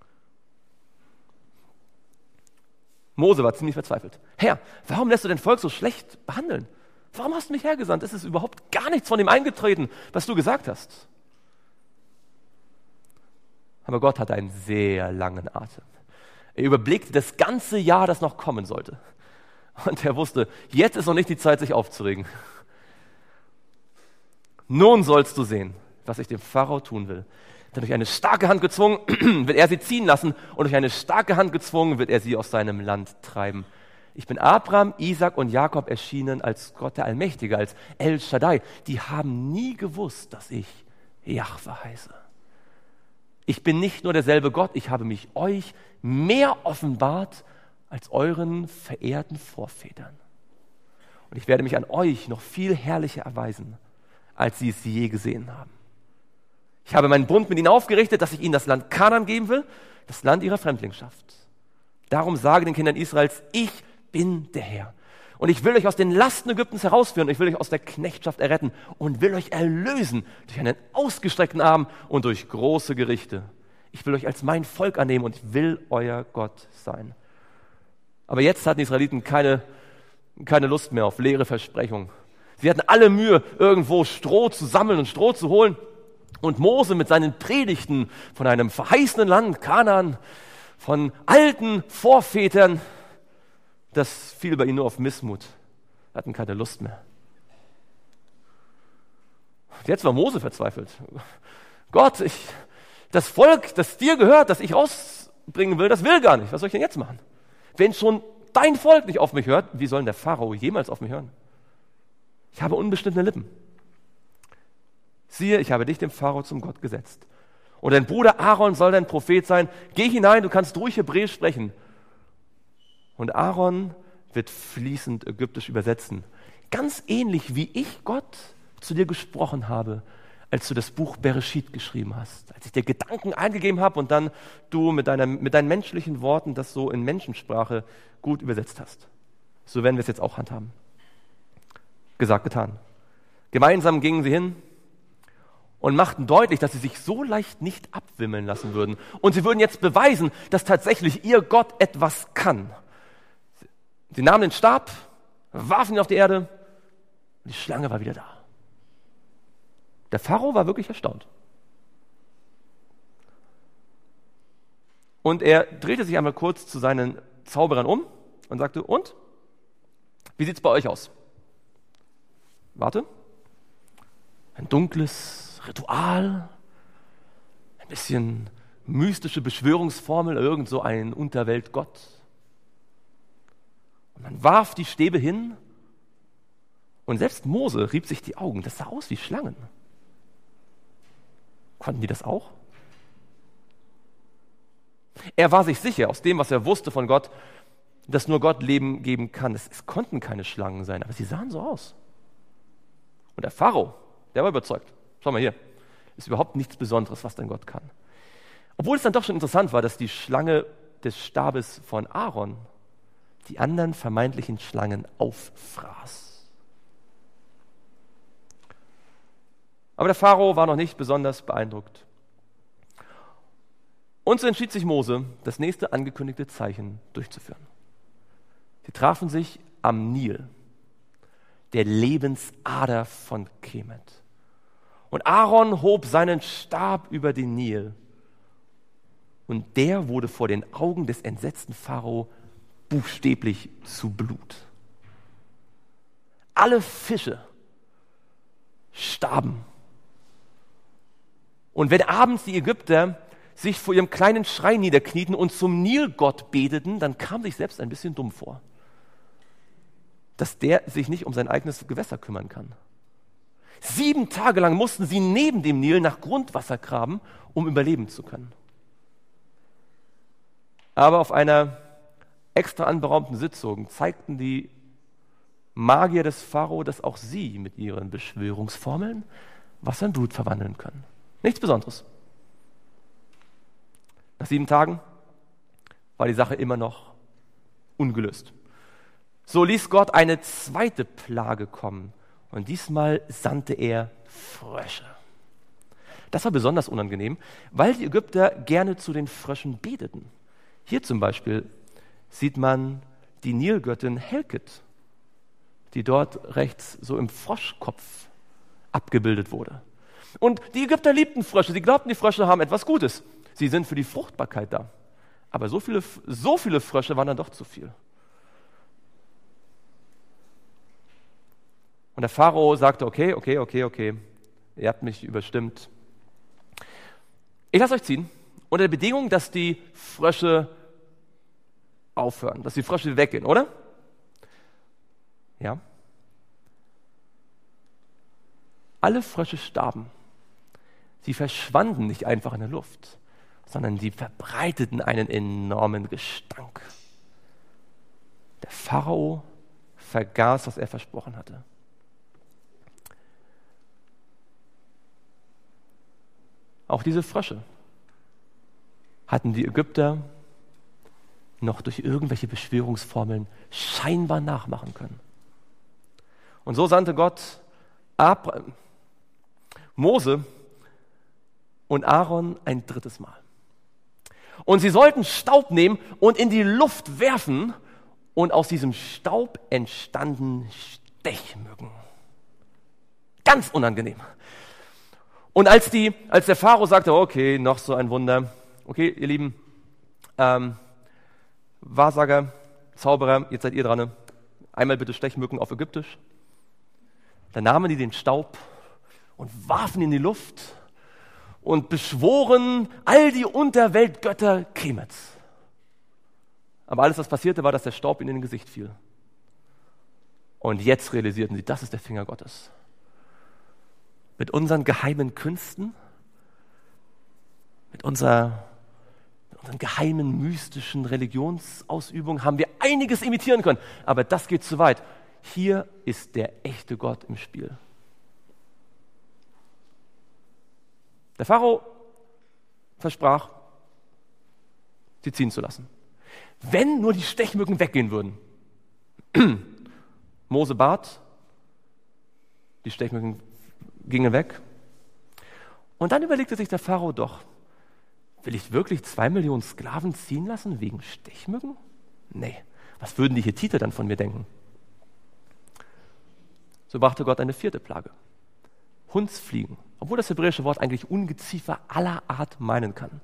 Mose war ziemlich verzweifelt. Herr, warum lässt du dein Volk so schlecht behandeln? Warum hast du mich hergesandt? Es ist überhaupt gar nichts von dem eingetreten, was du gesagt hast. Aber Gott hatte einen sehr langen Atem. Er überblickte das ganze Jahr, das noch kommen sollte. Und er wusste, jetzt ist noch nicht die Zeit, sich aufzuregen. Nun sollst du sehen, was ich dem Pharao tun will. Denn durch eine starke Hand gezwungen wird er sie ziehen lassen und durch eine starke Hand gezwungen wird er sie aus seinem Land treiben. Ich bin Abraham, Isaac und Jakob erschienen als Gott der Allmächtige, als El Shaddai. Die haben nie gewusst, dass ich Jahwe heiße. Ich bin nicht nur derselbe Gott, ich habe mich euch mehr offenbart als euren verehrten Vorvätern. Und ich werde mich an euch noch viel herrlicher erweisen, als sie es je gesehen haben. Ich habe meinen Bund mit ihnen aufgerichtet, dass ich ihnen das Land Kanaan geben will, das Land ihrer Fremdlingschaft. Darum sage den Kindern Israels, ich bin der Herr. Und ich will euch aus den Lasten Ägyptens herausführen, ich will euch aus der Knechtschaft erretten und will euch erlösen durch einen ausgestreckten Arm und durch große Gerichte. Ich will euch als mein Volk annehmen und ich will euer Gott sein. Aber jetzt hatten die Israeliten keine, keine Lust mehr auf leere Versprechungen. Sie hatten alle Mühe, irgendwo Stroh zu sammeln und Stroh zu holen. Und Mose mit seinen Predigten von einem verheißenen Land, Kanaan, von alten Vorvätern, das fiel bei ihnen nur auf Missmut. Hatten keine Lust mehr. Und jetzt war Mose verzweifelt. Gott, ich, das Volk, das dir gehört, das ich rausbringen will, das will gar nicht. Was soll ich denn jetzt machen? Wenn schon dein Volk nicht auf mich hört, wie soll denn der Pharao jemals auf mich hören? Ich habe unbeschnittene Lippen. Siehe, ich habe dich dem Pharao zum Gott gesetzt. Und dein Bruder Aaron soll dein Prophet sein. Geh hinein, du kannst ruhig Hebräisch sprechen. Und Aaron wird fließend Ägyptisch übersetzen. Ganz ähnlich wie ich Gott zu dir gesprochen habe, als du das Buch Bereshit geschrieben hast. Als ich dir Gedanken eingegeben habe und dann du mit, deiner, mit deinen menschlichen Worten das so in Menschensprache gut übersetzt hast. So werden wir es jetzt auch handhaben. Gesagt, getan. Gemeinsam gingen sie hin und machten deutlich, dass sie sich so leicht nicht abwimmeln lassen würden. Und sie würden jetzt beweisen, dass tatsächlich ihr Gott etwas kann. Sie nahmen den Stab, warfen ihn auf die Erde und die Schlange war wieder da. Der Pharao war wirklich erstaunt. Und er drehte sich einmal kurz zu seinen Zauberern um und sagte, und? Wie sieht es bei euch aus? Warte. Ein dunkles Ritual, ein bisschen mystische Beschwörungsformel, irgend so ein Unterweltgott. Und man warf die Stäbe hin und selbst Mose rieb sich die Augen. Das sah aus wie Schlangen. Konnten die das auch? Er war sich sicher, aus dem, was er wusste von Gott, dass nur Gott Leben geben kann. Es, es konnten keine Schlangen sein, aber sie sahen so aus. Und der Pharao, der war überzeugt. Schau mal hier, ist überhaupt nichts Besonderes, was dein Gott kann. Obwohl es dann doch schon interessant war, dass die Schlange des Stabes von Aaron die anderen vermeintlichen Schlangen auffraß. Aber der Pharao war noch nicht besonders beeindruckt. Und so entschied sich Mose, das nächste angekündigte Zeichen durchzuführen. Sie trafen sich am Nil, der Lebensader von Kemet. Und Aaron hob seinen Stab über den Nil. Und der wurde vor den Augen des entsetzten Pharao buchstäblich zu Blut. Alle Fische starben. Und wenn abends die Ägypter sich vor ihrem kleinen Schrein niederknieten und zum Nilgott beteten, dann kam sich selbst ein bisschen dumm vor, dass der sich nicht um sein eigenes Gewässer kümmern kann. Sieben Tage lang mussten sie neben dem Nil nach Grundwasser graben, um überleben zu können. Aber auf einer extra anberaumten Sitzung zeigten die Magier des Pharao, dass auch sie mit ihren Beschwörungsformeln Wasser in Blut verwandeln können. Nichts Besonderes. Nach sieben Tagen war die Sache immer noch ungelöst. So ließ Gott eine zweite Plage kommen und diesmal sandte er Frösche. Das war besonders unangenehm, weil die Ägypter gerne zu den Fröschen beteten. Hier zum Beispiel sieht man die Nilgöttin Helket, die dort rechts so im Froschkopf abgebildet wurde. Und die Ägypter liebten Frösche. Sie glaubten, die Frösche haben etwas Gutes. Sie sind für die Fruchtbarkeit da. Aber so viele, so viele Frösche waren dann doch zu viel. Und der Pharao sagte, okay, okay, okay, okay, ihr habt mich überstimmt. Ich lasse euch ziehen, unter der Bedingung, dass die Frösche aufhören, dass die Frösche weggehen, oder? Ja. Alle Frösche starben. Sie verschwanden nicht einfach in der Luft, sondern sie verbreiteten einen enormen Gestank. Der Pharao vergaß, was er versprochen hatte. Auch diese Frösche hatten die Ägypter noch durch irgendwelche Beschwörungsformeln scheinbar nachmachen können. Und so sandte Gott Abraham, Mose und Aaron ein drittes Mal. Und sie sollten Staub nehmen und in die Luft werfen, und aus diesem Staub entstanden Stechmücken. Ganz unangenehm. Und als, die, als der Pharao sagte, okay, noch so ein Wunder, okay, ihr Lieben, ähm, Wahrsager, Zauberer, jetzt seid ihr dran, einmal bitte Stechmücken auf Ägyptisch. Dann nahmen die den Staub und warfen ihn in die Luft und beschworen all die Unterweltgötter Kemets. Aber alles, was passierte, war, dass der Staub ihnen in Gesicht fiel. Und jetzt realisierten sie, das ist der Finger Gottes. Mit unseren geheimen Künsten, mit unserer, mit unseren geheimen, mystischen Religionsausübungen haben wir einiges imitieren können. Aber das geht zu weit. Hier ist der echte Gott im Spiel. Der Pharao versprach, sie ziehen zu lassen. Wenn nur die Stechmücken weggehen würden. Mose bat, die Stechmücken gingen weg. Und dann überlegte sich der Pharao doch, will ich wirklich zwei Millionen Sklaven ziehen lassen wegen Stechmücken? Nee, was würden die Hethiter dann von mir denken? So brachte Gott eine vierte Plage. Hundsfliegen, obwohl das hebräische Wort eigentlich Ungeziefer aller Art meinen kann.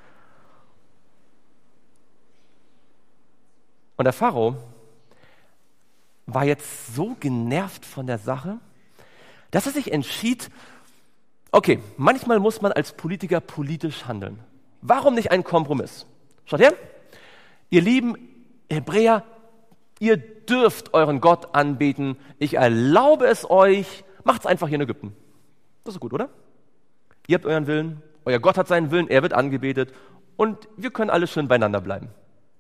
Und der Pharao war jetzt so genervt von der Sache, dass er sich entschied, okay, manchmal muss man als Politiker politisch handeln. Warum nicht einen Kompromiss? Schaut her, ihr lieben Hebräer, ihr dürft euren Gott anbeten, ich erlaube es euch, macht's einfach hier in Ägypten. Das ist gut, oder? Ihr habt euren Willen, euer Gott hat seinen Willen, er wird angebetet und wir können alle schön beieinander bleiben.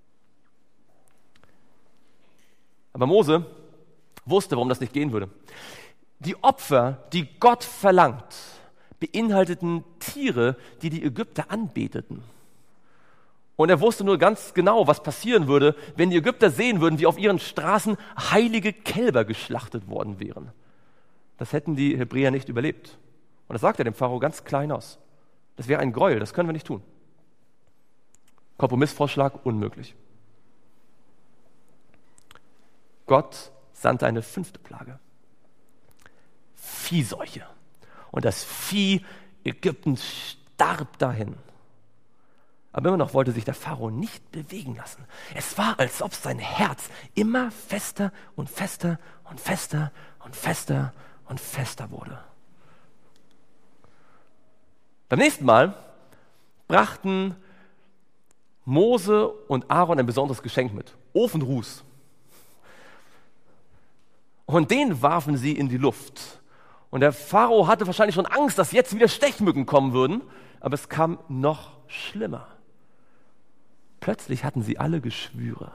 Aber Mose wusste, warum das nicht gehen würde. Die Opfer, die Gott verlangt, beinhalteten Tiere, die die Ägypter anbeteten. Und er wusste nur ganz genau, was passieren würde, wenn die Ägypter sehen würden, wie auf ihren Straßen heilige Kälber geschlachtet worden wären. Das hätten die Hebräer nicht überlebt. Und das sagt er dem Pharao ganz klar hinaus. Das wäre ein Gräuel, das können wir nicht tun. Kompromissvorschlag unmöglich. Gott sandte eine fünfte Plage. Viehseuche. Und das Vieh Ägyptens starb dahin. Aber immer noch wollte sich der Pharao nicht bewegen lassen. Es war, als ob sein Herz immer fester und fester und fester und fester und fester wurde. Beim nächsten Mal brachten Mose und Aaron ein besonderes Geschenk mit. Ofenruß. Und den warfen sie in die Luft. Und der Pharao hatte wahrscheinlich schon Angst, dass jetzt wieder Stechmücken kommen würden. Aber es kam noch schlimmer. Plötzlich hatten sie alle Geschwüre.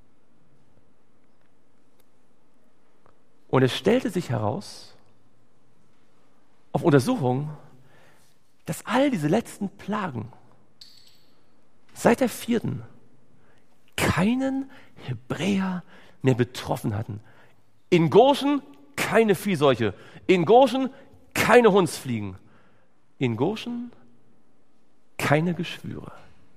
Und es stellte sich heraus, auf Untersuchung, dass all diese letzten Plagen seit der vierten keinen Hebräer mehr betroffen hatten. In Goshen keine Viehseuche, in Goshen keine Hundsfliegen, in Goshen keine Geschwüre.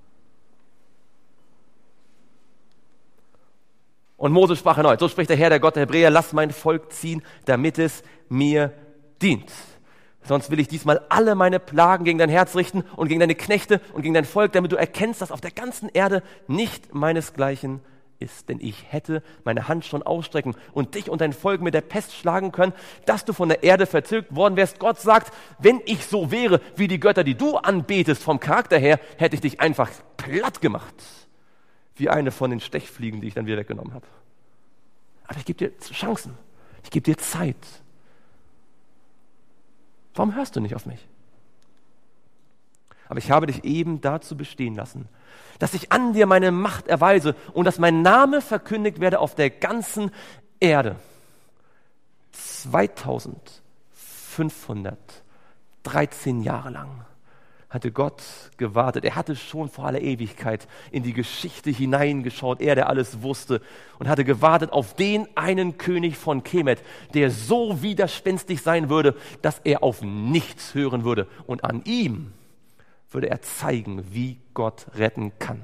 Und Mose sprach erneut, so spricht der Herr, der Gott der Hebräer, lass mein Volk ziehen, damit es mir dient. Sonst will ich diesmal alle meine Plagen gegen dein Herz richten und gegen deine Knechte und gegen dein Volk, damit du erkennst, dass auf der ganzen Erde nicht meinesgleichen ist. Denn ich hätte meine Hand schon ausstrecken und dich und dein Volk mit der Pest schlagen können, dass du von der Erde vertilgt worden wärst. Gott sagt, wenn ich so wäre wie die Götter, die du anbetest, vom Charakter her, hätte ich dich einfach platt gemacht. Wie eine von den Stechfliegen, die ich dann wieder weggenommen habe. Aber ich gebe dir Chancen. Ich gebe dir Zeit. Warum hörst du nicht auf mich? Aber ich habe dich eben dazu bestehen lassen, dass ich an dir meine Macht erweise und dass mein Name verkündigt werde auf der ganzen Erde. zweitausendfünfhundertdreizehn Jahre lang hatte Gott gewartet. Er hatte schon vor aller Ewigkeit in die Geschichte hineingeschaut, er, der alles wusste, und hatte gewartet auf den einen König von Kemet, der so widerspenstig sein würde, dass er auf nichts hören würde. Und an ihm würde er zeigen, wie Gott retten kann.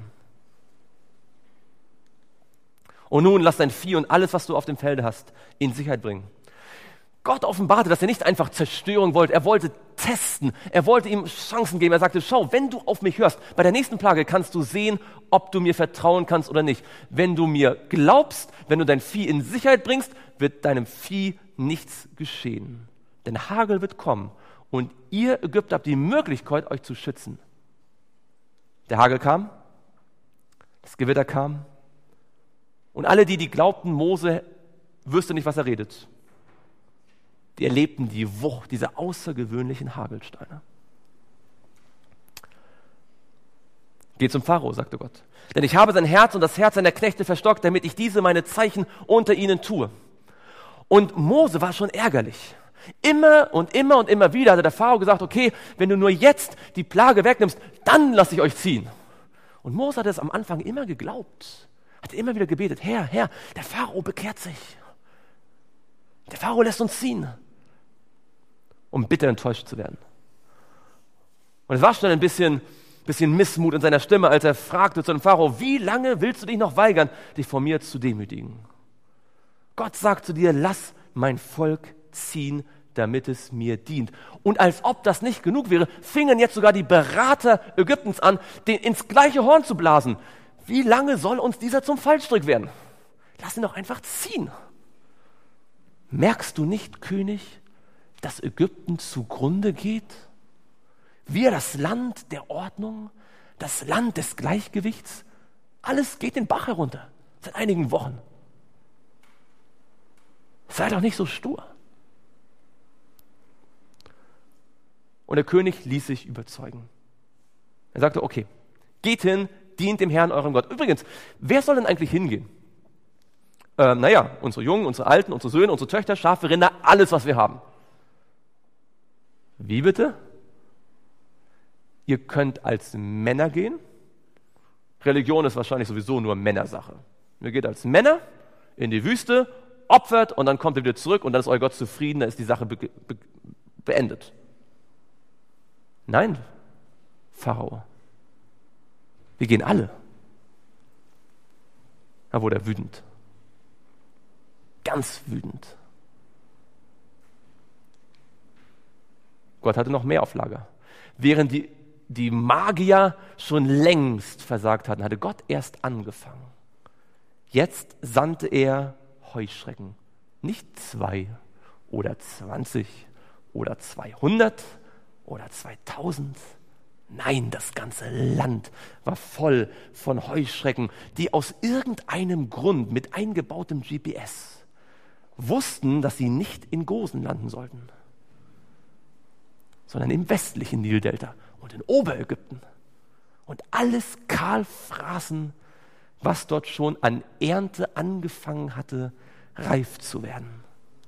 Und nun lass dein Vieh und alles, was du auf dem Felde hast, in Sicherheit bringen. Gott offenbarte, dass er nicht einfach Zerstörung wollte, er wollte testen, er wollte ihm Chancen geben. Er sagte, schau, wenn du auf mich hörst, bei der nächsten Plage kannst du sehen, ob du mir vertrauen kannst oder nicht. Wenn du mir glaubst, wenn du dein Vieh in Sicherheit bringst, wird deinem Vieh nichts geschehen. Denn Hagel wird kommen und ihr Ägypter habt die Möglichkeit, euch zu schützen. Der Hagel kam, das Gewitter kam und alle, die, die glaubten, Mose wüsste nicht, was er redet, die erlebten die Wucht dieser außergewöhnlichen Hagelsteine. Geh zum Pharao, sagte Gott, denn ich habe sein Herz und das Herz seiner Knechte verstockt, damit ich diese meine Zeichen unter ihnen tue. Und Mose war schon ärgerlich. Immer und immer und immer wieder hatte der Pharao gesagt, okay, wenn du nur jetzt die Plage wegnimmst, dann lasse ich euch ziehen. Und Mose hat es am Anfang immer geglaubt, hat immer wieder gebetet, Herr, Herr, der Pharao bekehrt sich. Der Pharao lässt uns ziehen, um bitter enttäuscht zu werden. Und es war schon ein bisschen, bisschen Missmut in seiner Stimme, als er fragte zu dem Pharao, wie lange willst du dich noch weigern, dich vor mir zu demütigen? Gott sagt zu dir, lass mein Volk ziehen, damit es mir dient. Und als ob das nicht genug wäre, fingen jetzt sogar die Berater Ägyptens an, den ins gleiche Horn zu blasen. Wie lange soll uns dieser zum Fallstrick werden? Lass ihn doch einfach ziehen. Merkst du nicht, König, dass Ägypten zugrunde geht? Wir, das Land der Ordnung, das Land des Gleichgewichts, alles geht den Bach herunter, seit einigen Wochen. Sei doch nicht so stur. Und der König ließ sich überzeugen. Er sagte, okay, geht hin, dient dem Herrn, eurem Gott. Übrigens, wer soll denn eigentlich hingehen? Ähm, naja, unsere Jungen, unsere Alten, unsere Söhne, unsere Töchter, Schafe, Rinder, alles, was wir haben. Wie bitte? Ihr könnt als Männer gehen. Religion ist wahrscheinlich sowieso nur Männersache. Ihr geht als Männer in die Wüste, opfert und dann kommt ihr wieder zurück und dann ist euer Gott zufrieden, dann ist die Sache be- be- beendet. Nein, Pharao. Wir gehen alle. Da wurde er wütend. Ganz wütend. Gott hatte noch mehr auf Lager. Während die, die Magier schon längst versagt hatten, hatte Gott erst angefangen. Jetzt sandte er Heuschrecken. Nicht zwei oder zwanzig oder zweihundert oder zweitausend. Nein, das ganze Land war voll von Heuschrecken, die aus irgendeinem Grund mit eingebautem G P S wussten, dass sie nicht in Gosen landen sollten, sondern im westlichen Nildelta und in Oberägypten. Und alles kahl fraßen, was dort schon an Ernte angefangen hatte, reif zu werden.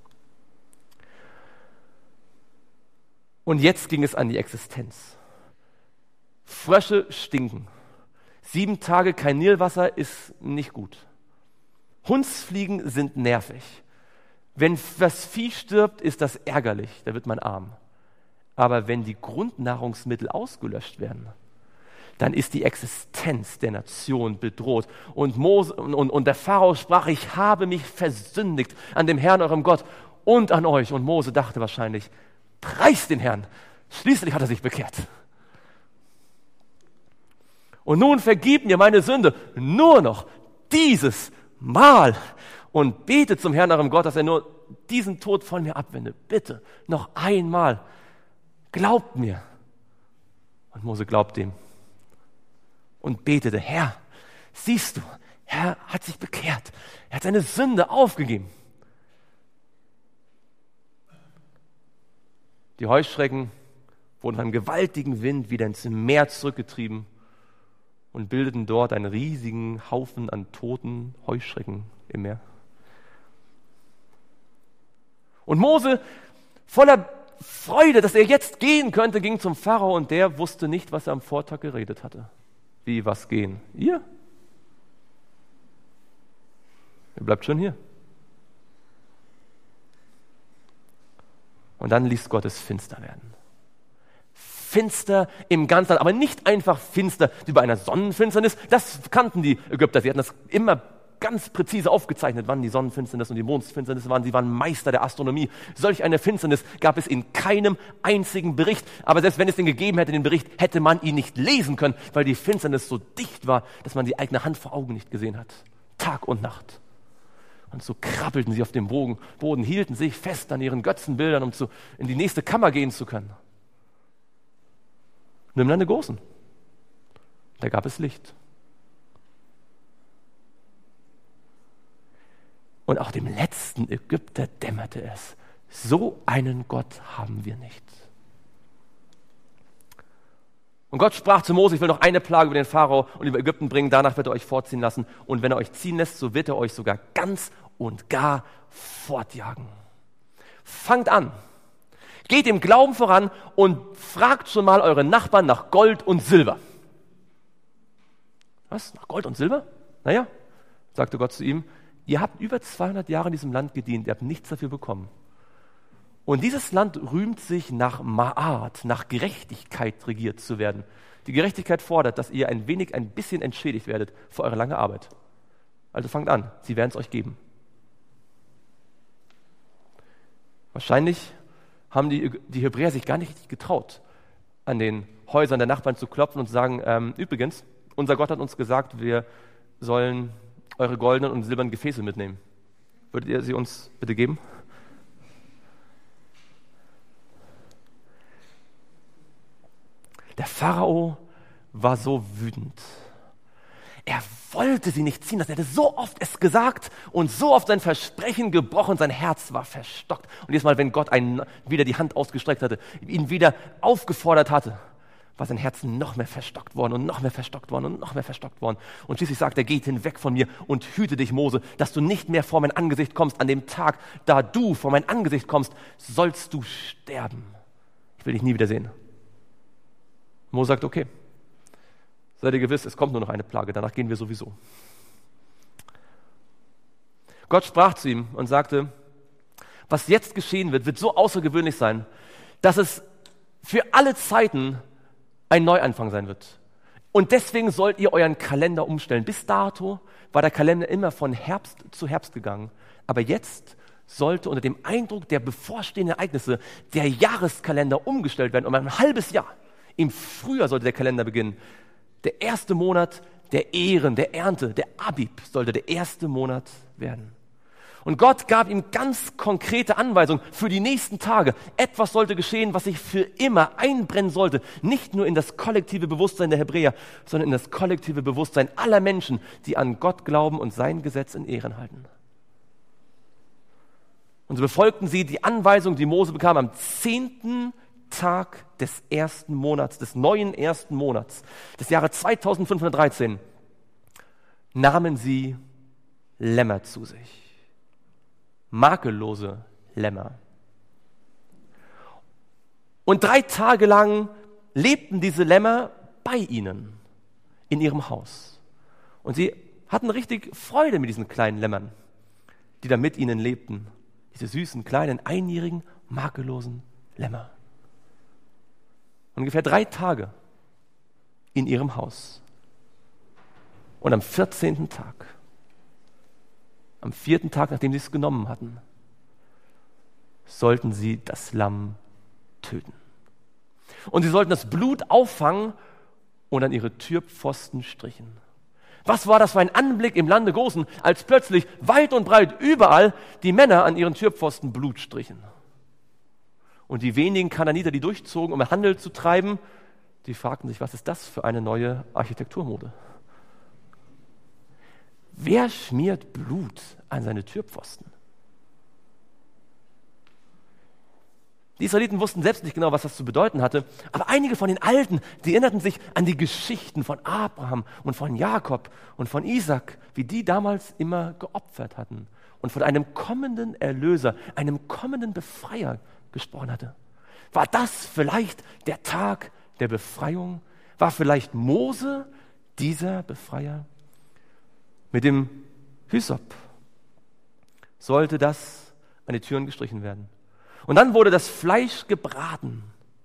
Und jetzt ging es an die Existenz. Frösche stinken. Sieben Tage kein Nilwasser ist nicht gut. Hundsfliegen sind nervig. Wenn das Vieh stirbt, ist das ärgerlich, da wird man arm. Aber wenn die Grundnahrungsmittel ausgelöscht werden, dann ist die Existenz der Nation bedroht. Und, Mose, und, und der Pharao sprach, ich habe mich versündigt an dem Herrn, eurem Gott, und an euch. Und Mose dachte wahrscheinlich, preist den Herrn. Schließlich hat er sich bekehrt. Und nun vergib mir meine Sünde nur noch dieses Mal und betet zum Herrn, eurem Gott, dass er nur diesen Tod von mir abwende. Bitte, noch einmal. Glaubt mir. Und Mose glaubt ihm und betete, Herr, siehst du, Herr hat sich bekehrt. Er hat seine Sünde aufgegeben. Die Heuschrecken wurden von einem gewaltigen Wind wieder ins Meer zurückgetrieben und bildeten dort einen riesigen Haufen an toten Heuschrecken im Meer. Und Mose, voller Freude, dass er jetzt gehen könnte, ging zum Pharao und der wusste nicht, was er am Vortag geredet hatte. Wie, was gehen? Ihr? Ihr bleibt schon hier. Und dann ließ Gott es finster werden. Finster im ganzen Land, aber nicht einfach finster wie bei einer Sonnenfinsternis. Das kannten die Ägypter. Sie hatten das immer ganz präzise aufgezeichnet, wann die Sonnenfinsternis und die Mondfinsternis waren. Sie waren Meister der Astronomie. Solch eine Finsternis gab es in keinem einzigen Bericht. Aber selbst wenn es den gegeben hätte, den Bericht, hätte man ihn nicht lesen können, weil die Finsternis so dicht war, dass man die eigene Hand vor Augen nicht gesehen hat. Tag und Nacht. Und so krabbelten sie auf dem Boden, Boden, hielten sich fest an ihren Götzenbildern, um zu, in die nächste Kammer gehen zu können. Nimm deine Gosen. Da gab es Licht. Und auch dem letzten Ägypter dämmerte es. So einen Gott haben wir nicht. Und Gott sprach zu Mose, ich will noch eine Plage über den Pharao und über Ägypten bringen, danach wird er euch vorziehen lassen. Und wenn er euch ziehen lässt, so wird er euch sogar ganz und gar fortjagen. Fangt an, geht im Glauben voran und fragt schon mal eure Nachbarn nach Gold und Silber. Was? Nach Gold und Silber? Naja, sagte Gott zu ihm, ihr habt über zweihundert Jahre in diesem Land gedient, ihr habt nichts dafür bekommen. Und dieses Land rühmt sich nach Ma'at, nach Gerechtigkeit regiert zu werden. Die Gerechtigkeit fordert, dass ihr ein wenig, ein bisschen entschädigt werdet für eure lange Arbeit. Also fangt an, sie werden es euch geben. Wahrscheinlich haben die, die Hebräer sich gar nicht richtig getraut, an den Häusern der Nachbarn zu klopfen und zu sagen, ähm, übrigens, unser Gott hat uns gesagt, wir sollen eure goldenen und silbernen Gefäße mitnehmen. Würdet ihr sie uns bitte geben? Der Pharao war so wütend. Er wollte sie nicht ziehen lassen. Er hatte so oft es gesagt und so oft sein Versprechen gebrochen. Sein Herz war verstockt. Und jedes Mal, wenn Gott einen wieder die Hand ausgestreckt hatte, ihn wieder aufgefordert hatte, war sein Herz noch mehr verstockt worden und noch mehr verstockt worden und noch mehr verstockt worden. Und schließlich sagt er, geht hinweg von mir und hüte dich, Mose, dass du nicht mehr vor mein Angesicht kommst. An dem Tag, da du vor mein Angesicht kommst, sollst du sterben. Ich will dich nie wiedersehen. Mose sagt, okay, seid ihr gewiss, es kommt nur noch eine Plage, danach gehen wir sowieso. Gott sprach zu ihm und sagte, was jetzt geschehen wird, wird so außergewöhnlich sein, dass es für alle Zeiten ein Neuanfang sein wird. Und deswegen sollt ihr euren Kalender umstellen. Bis dato war der Kalender immer von Herbst zu Herbst gegangen. Aber jetzt sollte unter dem Eindruck der bevorstehenden Ereignisse der Jahreskalender umgestellt werden um ein halbes Jahr. Im Frühjahr sollte der Kalender beginnen. Der erste Monat der Ehren, der Ernte, der Abib sollte der erste Monat werden. Und Gott gab ihm ganz konkrete Anweisungen für die nächsten Tage. Etwas sollte geschehen, was sich für immer einbrennen sollte. Nicht nur in das kollektive Bewusstsein der Hebräer, sondern in das kollektive Bewusstsein aller Menschen, die an Gott glauben und sein Gesetz in Ehren halten. Und so befolgten sie die Anweisung, die Mose bekam am zehnten Tag des ersten Monats, des neuen ersten Monats, des Jahres zweitausendfünfhundertdreizehn, nahmen sie Lämmer zu sich. Makellose Lämmer. Und drei Tage lang lebten diese Lämmer bei ihnen, in ihrem Haus. Und sie hatten richtig Freude mit diesen kleinen Lämmern, die da mit ihnen lebten. Diese süßen, kleinen, einjährigen, makellosen Lämmer. ungefähr drei Tage in ihrem Haus. Und am vierzehnten Tag, am vierten Tag, nachdem sie es genommen hatten, sollten sie das Lamm töten. Und sie sollten das Blut auffangen und an ihre Türpfosten strichen. Was war das für ein Anblick im Lande Gosen, als plötzlich weit und breit überall die Männer an ihren Türpfosten Blut strichen. Und die wenigen Kanaaniter, die durchzogen, um Handel zu treiben, die fragten sich, was ist das für eine neue Architekturmode? Wer schmiert Blut an seine Türpfosten? Die Israeliten wussten selbst nicht genau, was das zu bedeuten hatte, aber einige von den Alten, die erinnerten sich an die Geschichten von Abraham und von Jakob und von Isaac, wie die damals immer geopfert hatten und von einem kommenden Erlöser, einem kommenden Befreier gesprochen hatte. War das vielleicht der Tag der Befreiung? War vielleicht Mose dieser Befreier? Mit dem Hyssop sollte das an die Türen gestrichen werden. Und dann wurde das Fleisch gebraten.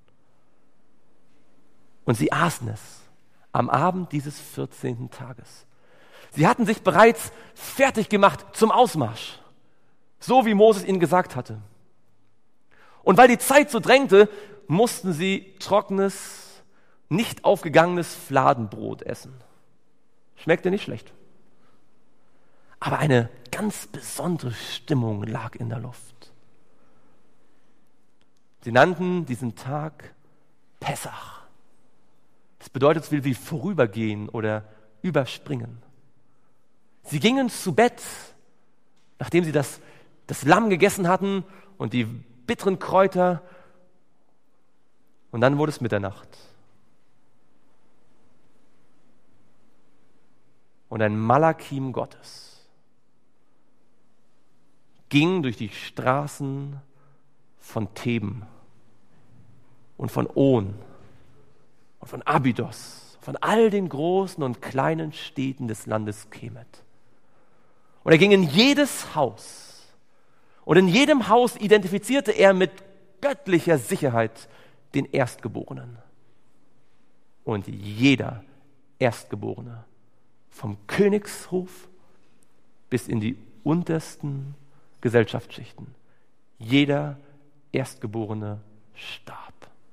Und sie aßen es am Abend dieses vierzehnten Tages. Sie hatten sich bereits fertig gemacht zum Ausmarsch, so wie Moses ihnen gesagt hatte. Und weil die Zeit so drängte, mussten sie trockenes, nicht aufgegangenes Fladenbrot essen. Schmeckte nicht schlecht. Aber eine ganz besondere Stimmung lag in der Luft. Sie nannten diesen Tag Pessach. Das bedeutet so viel wie vorübergehen oder überspringen. Sie gingen zu Bett, nachdem sie das, das Lamm gegessen hatten und die bitteren Kräuter. Und dann wurde es Mitternacht. Und ein Malakim Gottes ging durch die Straßen von Theben und von On und von Abydos, von all den großen und kleinen Städten des Landes Kemet. Und er ging in jedes Haus und in jedem Haus identifizierte er mit göttlicher Sicherheit den Erstgeborenen. Und jeder Erstgeborene, vom Königshof bis in die untersten Gesellschaftsschichten, jeder Erstgeborene starb.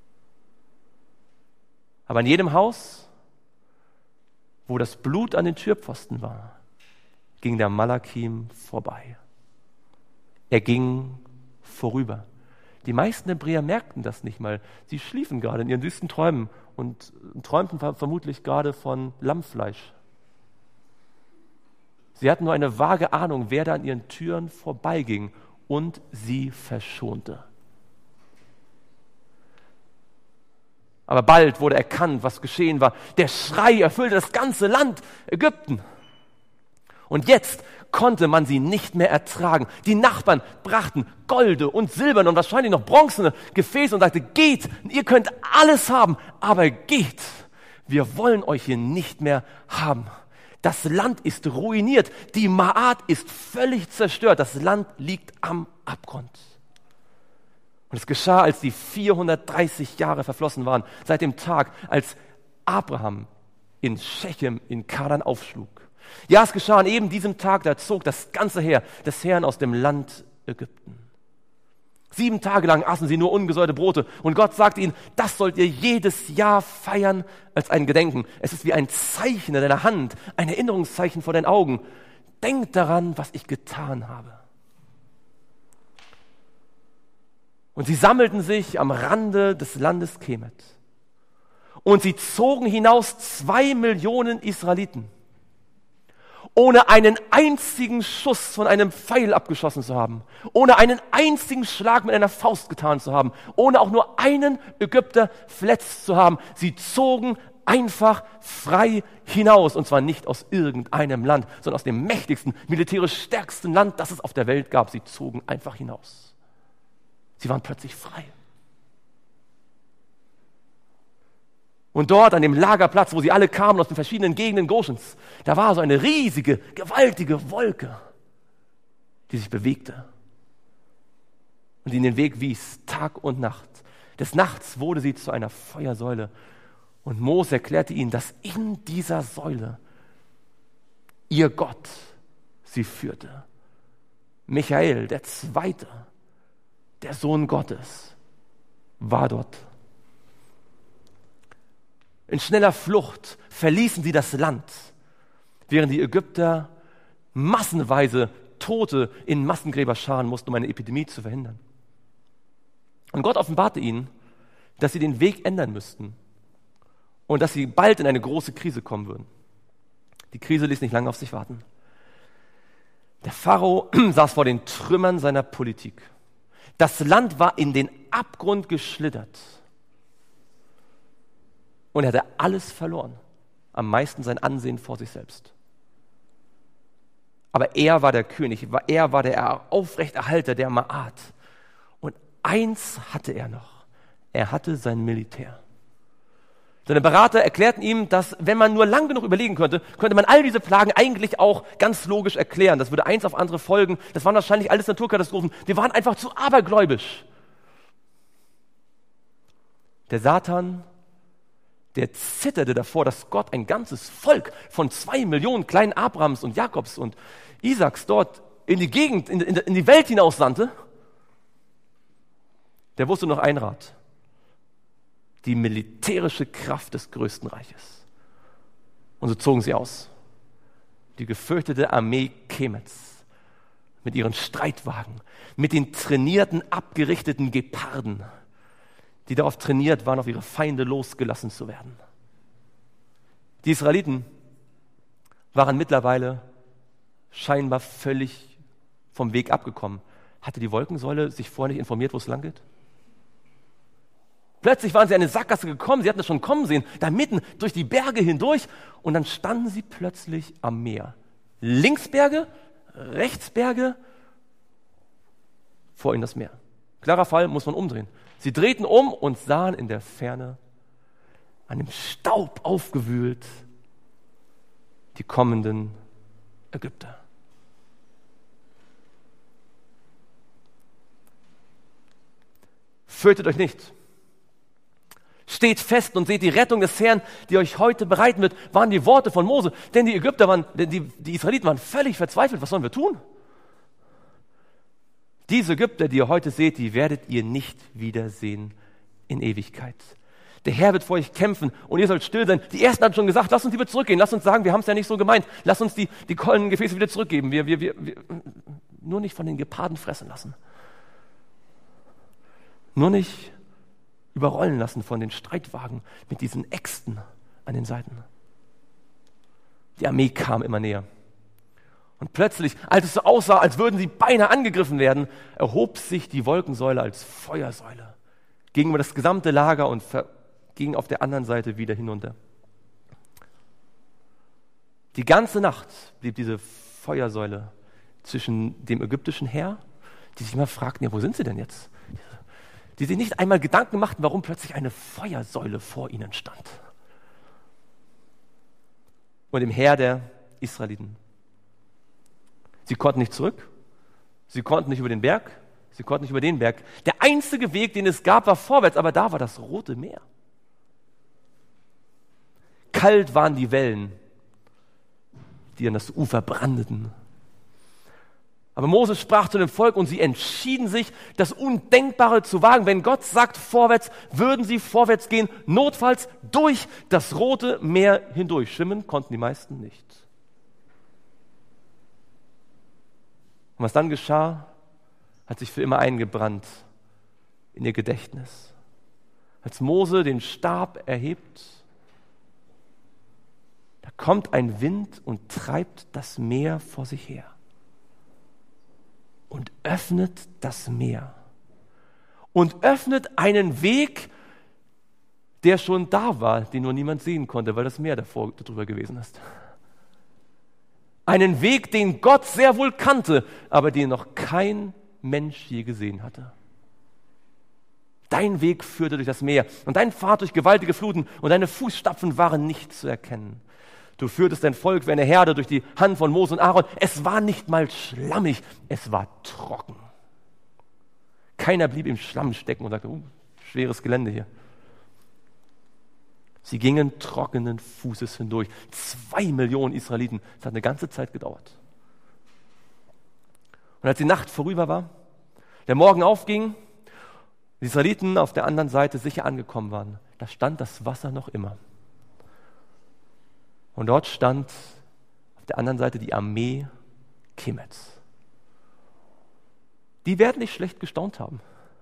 Aber in jedem Haus, wo das Blut an den Türpfosten war, ging der Malakim vorbei. Er ging vorüber. Die meisten Hebräer merkten das nicht mal. Sie schliefen gerade in ihren süßen Träumen und träumten vermutlich gerade von Lammfleisch. Sie hatten nur eine vage Ahnung, wer da an ihren Türen vorbeiging und sie verschonte. Aber bald wurde erkannt, was geschehen war. Der Schrei erfüllte das ganze Land Ägypten. Und jetzt konnte man sie nicht mehr ertragen. Die Nachbarn brachten golde und silberne und wahrscheinlich noch bronzene Gefäße und sagte, geht, ihr könnt alles haben, aber geht. Wir wollen euch hier nicht mehr haben. Das Land ist ruiniert. Die Maat ist völlig zerstört. Das Land liegt am Abgrund. Und es geschah, als die vierhundertdreißig Jahre verflossen waren, seit dem Tag, als Abraham in Schechem in Kanaan aufschlug. Ja, es geschah an eben diesem Tag, da zog das ganze Heer des Herrn aus dem Land Ägypten. Sieben Tage lang aßen sie nur ungesäuerte Brote und Gott sagte ihnen, das sollt ihr jedes Jahr feiern als ein Gedenken. Es ist wie ein Zeichen in deiner Hand, ein Erinnerungszeichen vor deinen Augen. Denkt daran, was ich getan habe. Und sie sammelten sich am Rande des Landes Kemet. Und sie zogen hinaus zwei Millionen Israeliten, ohne einen einzigen Schuss von einem Pfeil abgeschossen zu haben, ohne einen einzigen Schlag mit einer Faust getan zu haben, ohne auch nur einen Ägypter verletzt zu haben. Sie zogen einfach frei hinaus, und zwar nicht aus irgendeinem Land, sondern aus dem mächtigsten, militärisch stärksten Land, das es auf der Welt gab. Sie zogen einfach hinaus. Sie waren plötzlich frei. Und dort an dem Lagerplatz, wo sie alle kamen aus den verschiedenen Gegenden Goschens, da war so eine riesige, gewaltige Wolke, die sich bewegte und ihnen den Weg wies, Tag und Nacht. Des Nachts wurde sie zu einer Feuersäule. Und Mose erklärte ihnen, dass in dieser Säule ihr Gott sie führte. Michael, der Zweite, der Sohn Gottes, war dort. In schneller Flucht verließen sie das Land, während die Ägypter massenweise Tote in Massengräber scharen mussten, um eine Epidemie zu verhindern. Und Gott offenbarte ihnen, dass sie den Weg ändern müssten und dass sie bald in eine große Krise kommen würden. Die Krise ließ nicht lange auf sich warten. Der Pharao saß vor den Trümmern seiner Politik. Das Land war in den Abgrund geschlittert. Und er hatte alles verloren. Am meisten sein Ansehen vor sich selbst. Aber er war der König, er war der Aufrechterhalter der Maat. Und eins hatte er noch. Er hatte sein Militär. Seine Berater erklärten ihm, dass wenn man nur lang genug überlegen könnte, könnte man all diese Plagen eigentlich auch ganz logisch erklären. Das würde eins auf andere folgen. Das waren wahrscheinlich alles Naturkatastrophen. Wir waren einfach zu abergläubisch. Der Satan, der zitterte davor, dass Gott ein ganzes Volk von zwei Millionen kleinen Abrahams und Jakobs und Isaaks dort in die Gegend, in, in, in die Welt hinaus sandte. Der wusste noch ein Rat. Die militärische Kraft des größten Reiches. Und so zogen sie aus. Die gefürchtete Armee Kemets mit ihren Streitwagen, mit den trainierten, abgerichteten Geparden, die darauf trainiert waren, auf ihre Feinde losgelassen zu werden. Die Israeliten waren mittlerweile scheinbar völlig vom Weg abgekommen. Hatte die Wolkensäule sich vorher nicht informiert, wo es lang geht? Plötzlich waren sie in eine Sackgasse gekommen, sie hatten das schon kommen sehen, da mitten durch die Berge hindurch und dann standen sie plötzlich am Meer. Links Berge, rechts Berge, vor ihnen das Meer. Klarer Fall, muss man umdrehen. Sie drehten um und sahen in der Ferne, an dem Staub aufgewühlt, die kommenden Ägypter. Fürchtet euch nicht. Steht fest und seht die Rettung des Herrn, die euch heute bereiten wird, waren die Worte von Mose. Denn die Ägypter waren, die, die Israeliten waren völlig verzweifelt. Was sollen wir tun? Diese Ägypter, die ihr heute seht, die werdet ihr nicht wiedersehen in Ewigkeit. Der Herr wird für euch kämpfen und ihr sollt still sein. Die Ersten hatten schon gesagt, lasst uns lieber zurückgehen. Lasst uns sagen, wir haben es ja nicht so gemeint. Lasst uns die, die goldenen Gefäße wieder zurückgeben. Wir, wir, wir, wir, nur nicht von den Geparden fressen lassen. Nur nicht überrollen lassen von den Streitwagen mit diesen Äxten an den Seiten. Die Armee kam immer näher. Und plötzlich, als es so aussah, als würden sie beinahe angegriffen werden, erhob sich die Wolkensäule als Feuersäule, ging über das gesamte Lager und ver- ging auf der anderen Seite wieder hinunter. Die ganze Nacht blieb diese Feuersäule zwischen dem ägyptischen Heer, die sich immer fragten, ja, wo sind sie denn jetzt? Die sich nicht einmal Gedanken machten, warum plötzlich eine Feuersäule vor ihnen stand. Und dem Heer der Israeliten. Sie konnten nicht zurück, sie konnten nicht über den Berg, sie konnten nicht über den Berg. Der einzige Weg, den es gab, war vorwärts, aber da war das Rote Meer. Kalt waren die Wellen, die an das Ufer brandeten. Aber Mose sprach zu dem Volk und sie entschieden sich, das Undenkbare zu wagen. Wenn Gott sagt vorwärts, würden sie vorwärts gehen, notfalls durch das Rote Meer hindurch. Schwimmen konnten die meisten nicht. Und was dann geschah, hat sich für immer eingebrannt in ihr Gedächtnis. Als Mose den Stab erhebt, da kommt ein Wind und treibt das Meer vor sich her. Und öffnet das Meer. Und öffnet einen Weg, der schon da war, den nur niemand sehen konnte, weil das Meer davor darüber gewesen ist. Einen Weg, den Gott sehr wohl kannte, aber den noch kein Mensch je gesehen hatte. Dein Weg führte durch das Meer und dein Pfad durch gewaltige Fluten und deine Fußstapfen waren nicht zu erkennen. Du führtest dein Volk wie eine Herde durch die Hand von Mose und Aaron. Es war nicht mal schlammig, es war trocken. Keiner blieb im Schlamm stecken und sagte, uh, schweres Gelände hier. Sie gingen trockenen Fußes hindurch. Zwei Millionen Israeliten. Das hat eine ganze Zeit gedauert. Und als die Nacht vorüber war, der Morgen aufging, die Israeliten auf der anderen Seite sicher angekommen waren, da stand das Wasser noch immer. Und dort stand auf der anderen Seite die Armee Kemets. Die werden nicht schlecht gestaunt haben.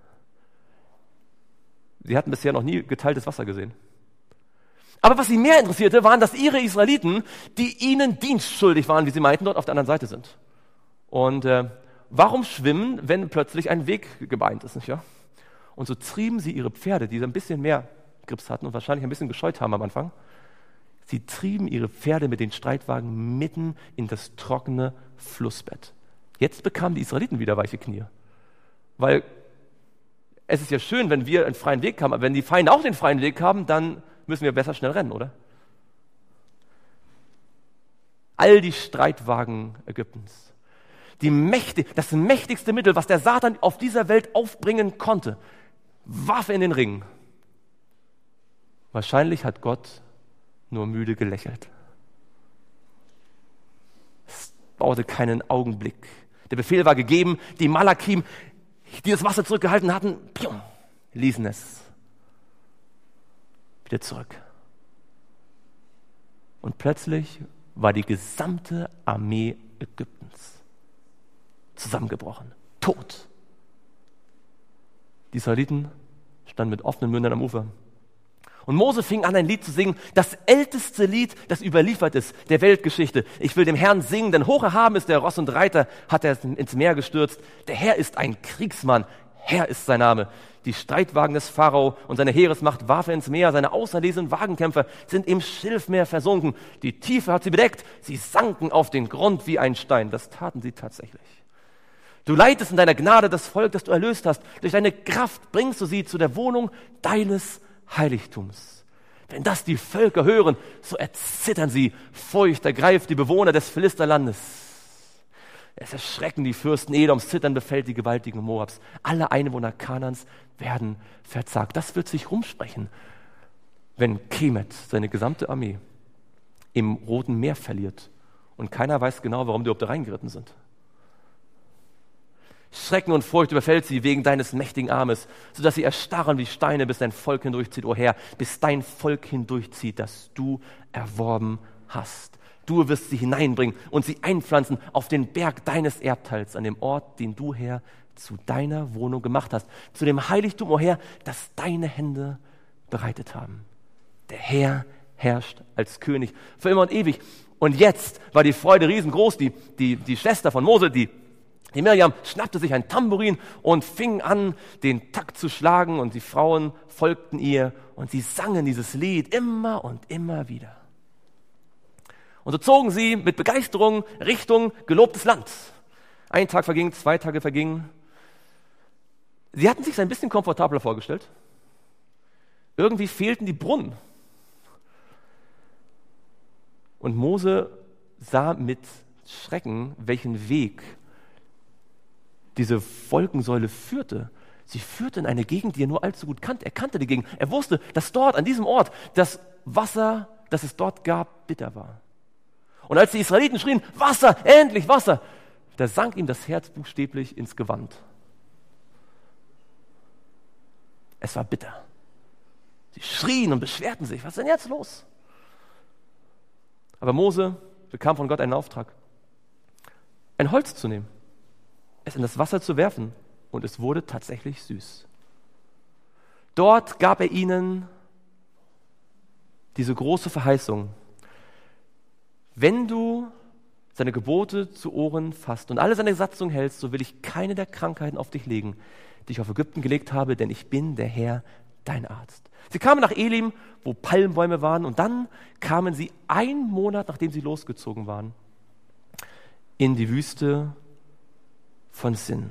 Sie hatten bisher noch nie geteiltes Wasser gesehen. Aber was sie mehr interessierte, waren, dass ihre Israeliten, die ihnen dienstschuldig waren, wie sie meinten, dort auf der anderen Seite sind. Und äh, warum schwimmen, wenn plötzlich ein Weg gebeint ist, nicht wahr? Und so trieben sie ihre Pferde, die ein bisschen mehr Grips hatten und wahrscheinlich ein bisschen gescheut haben am Anfang, sie trieben ihre Pferde mit den Streitwagen mitten in das trockene Flussbett. Jetzt bekamen die Israeliten wieder weiche Knie. Weil es ist ja schön, wenn wir einen freien Weg haben, aber wenn die Feinde auch den freien Weg haben, dann müssen wir besser schnell rennen, oder? All die Streitwagen Ägyptens, die mächtig, das mächtigste Mittel, was der Satan auf dieser Welt aufbringen konnte, Waffe in den Ring. Wahrscheinlich hat Gott nur müde gelächelt. Es dauerte keinen Augenblick. Der Befehl war gegeben, die Malakim, die das Wasser zurückgehalten hatten, pium, ließen es wieder zurück. Und plötzlich war die gesamte Armee Ägyptens zusammengebrochen, tot. Die Israeliten standen mit offenen Mündern am Ufer. Und Mose fing an, ein Lied zu singen, das älteste Lied, das überliefert ist, der Weltgeschichte. Ich will dem Herrn singen, denn hoch erhaben ist der Ross und Reiter, hat er ins Meer gestürzt. Der Herr ist ein Kriegsmann, Herr ist sein Name. Die Streitwagen des Pharao und seine Heeresmacht warf er ins Meer. Seine auserlesenen Wagenkämpfer sind im Schilfmeer versunken. Die Tiefe hat sie bedeckt. Sie sanken auf den Grund wie ein Stein. Das taten sie tatsächlich. Du leitest in deiner Gnade das Volk, das du erlöst hast. Durch deine Kraft bringst du sie zu der Wohnung deines Heiligtums. Wenn das die Völker hören, so erzittern sie. Furcht ergreift die Bewohner des Philisterlandes. Es erschrecken die Fürsten Edoms, zittern befällt die gewaltigen Moabs. Alle Einwohner Kanans werden verzagt. Das wird sich rumsprechen, wenn Kemet seine gesamte Armee im Roten Meer verliert und keiner weiß genau, warum die überhaupt da reingeritten sind. Schrecken und Furcht überfällt sie wegen deines mächtigen Armes, sodass sie erstarren wie Steine, bis dein Volk hindurchzieht, o Herr, bis dein Volk hindurchzieht, das du erworben hast. Du wirst sie hineinbringen und sie einpflanzen auf den Berg deines Erbteils, an dem Ort, den du, Herr, zu deiner Wohnung gemacht hast, zu dem Heiligtum, o Herr, das deine Hände bereitet haben. Der Herr herrscht als König für immer und ewig. Und jetzt war die Freude riesengroß. Die, die, die Schwester von Mose, die Die Miriam schnappte sich ein Tambourin und fing an, den Takt zu schlagen, und die Frauen folgten ihr und sie sangen dieses Lied immer und immer wieder. Und so zogen sie mit Begeisterung Richtung gelobtes Land. Ein Tag verging, zwei Tage vergingen. Sie hatten sich es ein bisschen komfortabler vorgestellt. Irgendwie fehlten die Brunnen. Und Mose sah mit Schrecken, welchen Weg diese Wolkensäule führte. Sie führte in eine Gegend, die er nur allzu gut kannte. Er kannte die Gegend. Er wusste, dass dort, an diesem Ort, das Wasser, das es dort gab, bitter war. Und als die Israeliten schrien, Wasser, endlich Wasser, da sank ihm das Herz buchstäblich ins Gewand. Es war bitter. Sie schrien und beschwerten sich. Was ist denn jetzt los? Aber Mose bekam von Gott einen Auftrag, ein Holz zu nehmen, es in das Wasser zu werfen, und es wurde tatsächlich süß. Dort gab er ihnen diese große Verheißung: Wenn du seine Gebote zu Ohren fasst und alle seine Satzungen hältst, so will ich keine der Krankheiten auf dich legen, die ich auf Ägypten gelegt habe, denn ich bin der Herr, dein Arzt. Sie kamen nach Elim, wo Palmbäume waren, und dann kamen sie einen Monat, nachdem sie losgezogen waren, in die Wüste von Sin.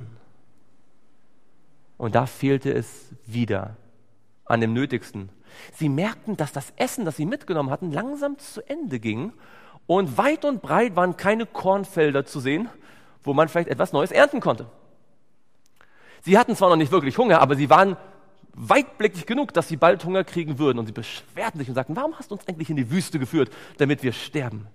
Und da fehlte es wieder an dem Nötigsten. Sie merkten, dass das Essen, das sie mitgenommen hatten, langsam zu Ende ging, und weit und breit waren keine Kornfelder zu sehen, wo man vielleicht etwas Neues ernten konnte. Sie hatten zwar noch nicht wirklich Hunger, aber sie waren weitblickig genug, dass sie bald Hunger kriegen würden. Und sie beschwerten sich und sagten, warum hast du uns eigentlich in die Wüste geführt, damit wir sterben?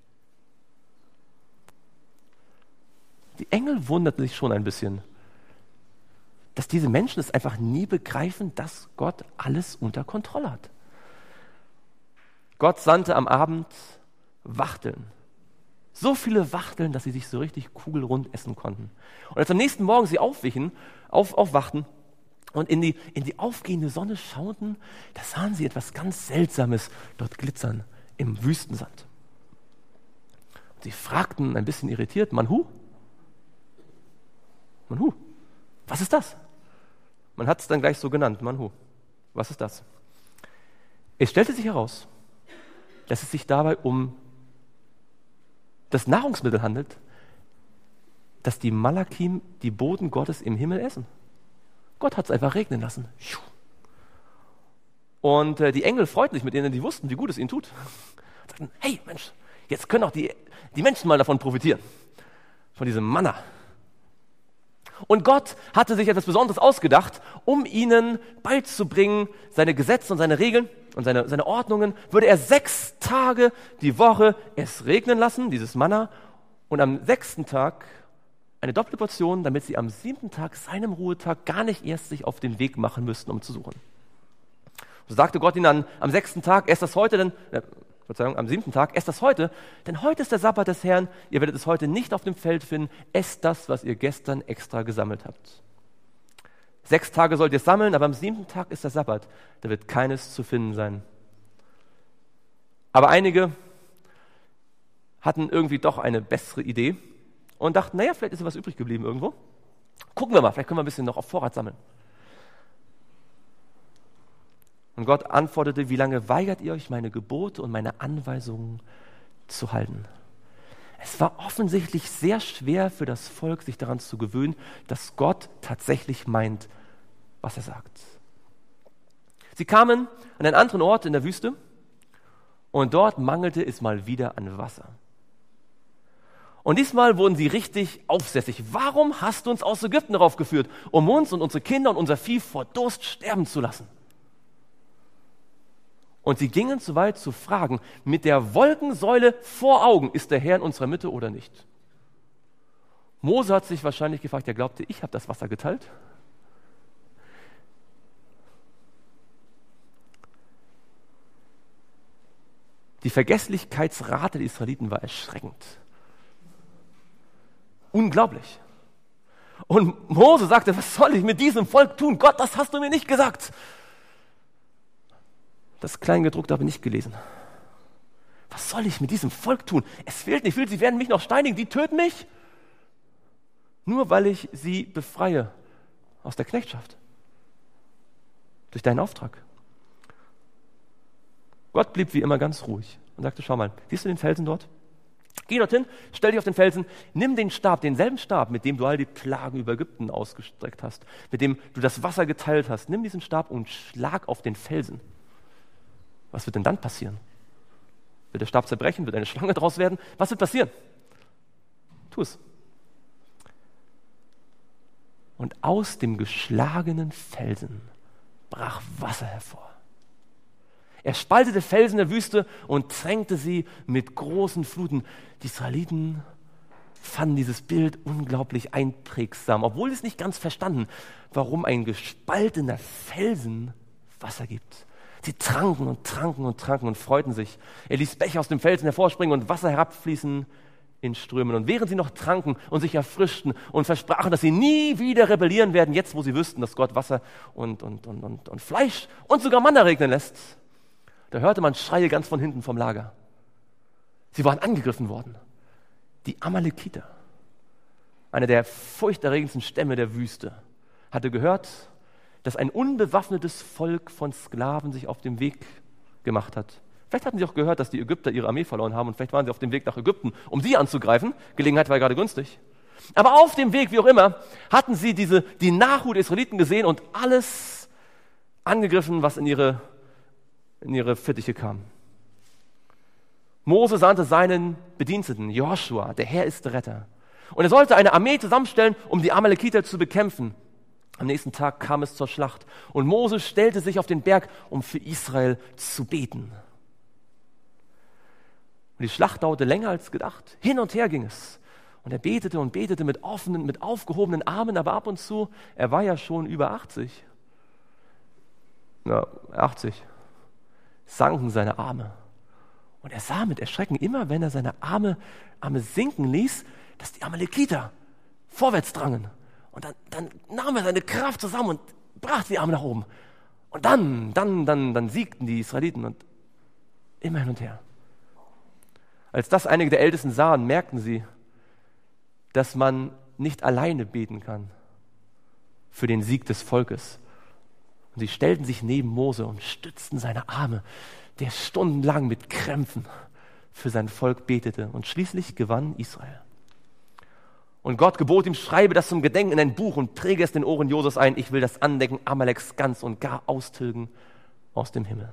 Die Engel wunderten sich schon ein bisschen, dass diese Menschen es einfach nie begreifen, dass Gott alles unter Kontrolle hat. Gott sandte am Abend Wachteln. So viele Wachteln, dass sie sich so richtig kugelrund essen konnten. Und als am nächsten Morgen sie aufwichen, auf, aufwachten und in die, in die aufgehende Sonne schauten, da sahen sie etwas ganz Seltsames dort glitzern im Wüstensand. Und sie fragten ein bisschen irritiert, Manhu? Manhu, was ist das? Man hat es dann gleich so genannt, Manhu. Was ist das? Es stellte sich heraus, dass es sich dabei um das Nahrungsmittel handelt, dass die Malakim, die Boten Gottes im Himmel essen. Gott hat es einfach regnen lassen. Und äh, die Engel freuten sich mit denen, die wussten, wie gut es ihnen tut. Und sagten, hey Mensch, jetzt können auch die, die Menschen mal davon profitieren, von diesem Manna. Und Gott hatte sich etwas Besonderes ausgedacht, um ihnen beizubringen, seine Gesetze und seine Regeln und seine, seine Ordnungen, würde er sechs Tage die Woche es regnen lassen, dieses Manna, und am sechsten Tag eine doppelte Portion, damit sie am siebten Tag, seinem Ruhetag, gar nicht erst sich auf den Weg machen müssten, um zu suchen. So sagte Gott ihnen dann am sechsten Tag, esst das heute, denn, äh, Verzeihung, am siebten Tag, esst das heute, denn heute ist der Sabbat des Herrn, ihr werdet es heute nicht auf dem Feld finden, esst das, was ihr gestern extra gesammelt habt. Sechs Tage sollt ihr sammeln, aber am siebten Tag ist der Sabbat, da wird keines zu finden sein. Aber einige hatten irgendwie doch eine bessere Idee und dachten, naja, vielleicht ist was übrig geblieben irgendwo. Gucken wir mal, vielleicht können wir ein bisschen noch auf Vorrat sammeln. Und Gott antwortete, wie lange weigert ihr euch, meine Gebote und meine Anweisungen zu halten? Es war offensichtlich sehr schwer für das Volk, sich daran zu gewöhnen, dass Gott tatsächlich meint, was er sagt. Sie kamen an einen anderen Ort in der Wüste und dort mangelte es mal wieder an Wasser. Und diesmal wurden sie richtig aufsässig. Warum hast du uns aus Ägypten raufgeführt, um uns und unsere Kinder und unser Vieh vor Durst sterben zu lassen? Und sie gingen so weit zu fragen, mit der Wolkensäule vor Augen, ist der Herr in unserer Mitte oder nicht? Mose hat sich wahrscheinlich gefragt, er glaubte, ich habe das Wasser geteilt. Die Vergesslichkeitsrate der Israeliten war erschreckend. Unglaublich. Und Mose sagte, was soll ich mit diesem Volk tun? Gott, das hast du mir nicht gesagt. Das Kleingedruckte habe ich nicht gelesen. Was soll ich mit diesem Volk tun? Es fehlt nicht viel, sie werden mich noch steinigen, die töten mich. Nur weil ich sie befreie aus der Knechtschaft. Durch deinen Auftrag. Gott blieb wie immer ganz ruhig und sagte, schau mal, siehst du den Felsen dort? Geh dorthin, stell dich auf den Felsen, nimm den Stab, denselben Stab, mit dem du all die Plagen über Ägypten ausgestreckt hast, mit dem du das Wasser geteilt hast. Nimm diesen Stab und schlag auf den Felsen. Was wird denn dann passieren? Wird der Stab zerbrechen? Wird eine Schlange draus werden? Was wird passieren? Tu es. Und aus dem geschlagenen Felsen brach Wasser hervor. Er spaltete Felsen der Wüste und tränkte sie mit großen Fluten. Die Israeliten fanden dieses Bild unglaublich einprägsam, obwohl sie es nicht ganz verstanden, warum ein gespaltener Felsen Wasser gibt. Sie tranken und tranken und tranken und freuten sich. Er ließ Becher aus dem Felsen hervorspringen und Wasser herabfließen in Strömen. Und während sie noch tranken und sich erfrischten und versprachen, dass sie nie wieder rebellieren werden, jetzt wo sie wüssten, dass Gott Wasser und, und, und, und, und Fleisch und sogar Manna regnen lässt, da hörte man Schreie ganz von hinten vom Lager. Sie waren angegriffen worden. Die Amalekiter, einer der furchterregendsten Stämme der Wüste, hatte gehört, dass ein unbewaffnetes Volk von Sklaven sich auf dem Weg gemacht hat. Vielleicht hatten sie auch gehört, dass die Ägypter ihre Armee verloren haben und vielleicht waren sie auf dem Weg nach Ägypten, um sie anzugreifen. Gelegenheit war gerade günstig. Aber auf dem Weg, wie auch immer, hatten sie diese, die Nachhut der Israeliten gesehen und alles angegriffen, was in ihre, in ihre Fittiche kam. Mose sandte seinen Bediensteten, Joshua, der Herr ist der Retter. Und er sollte eine Armee zusammenstellen, um die Amalekiter zu bekämpfen. Am nächsten Tag kam es zur Schlacht und Mose stellte sich auf den Berg, um für Israel zu beten. Und die Schlacht dauerte länger als gedacht. Hin und her ging es. Und er betete und betete mit offenen, mit aufgehobenen Armen, aber ab und zu, er war ja schon über achtzig, ja, achtzig, sanken seine Arme. Und er sah mit Erschrecken, immer wenn er seine Arme, Arme sinken ließ, dass die Amalekiter vorwärts drangen. Und dann, dann nahm er seine Kraft zusammen und brachte die Arme nach oben. Und dann, dann, dann, dann siegten die Israeliten und immer hin und her. Als das einige der Ältesten sahen, merkten sie, dass man nicht alleine beten kann für den Sieg des Volkes. Und sie stellten sich neben Mose und stützten seine Arme, der stundenlang mit Krämpfen für sein Volk betete. Und schließlich gewann Israel. Und Gott gebot ihm, schreibe das zum Gedenken in ein Buch und träge es den Ohren Josas ein. Ich will das Andenken Amaleks ganz und gar austilgen aus dem Himmel.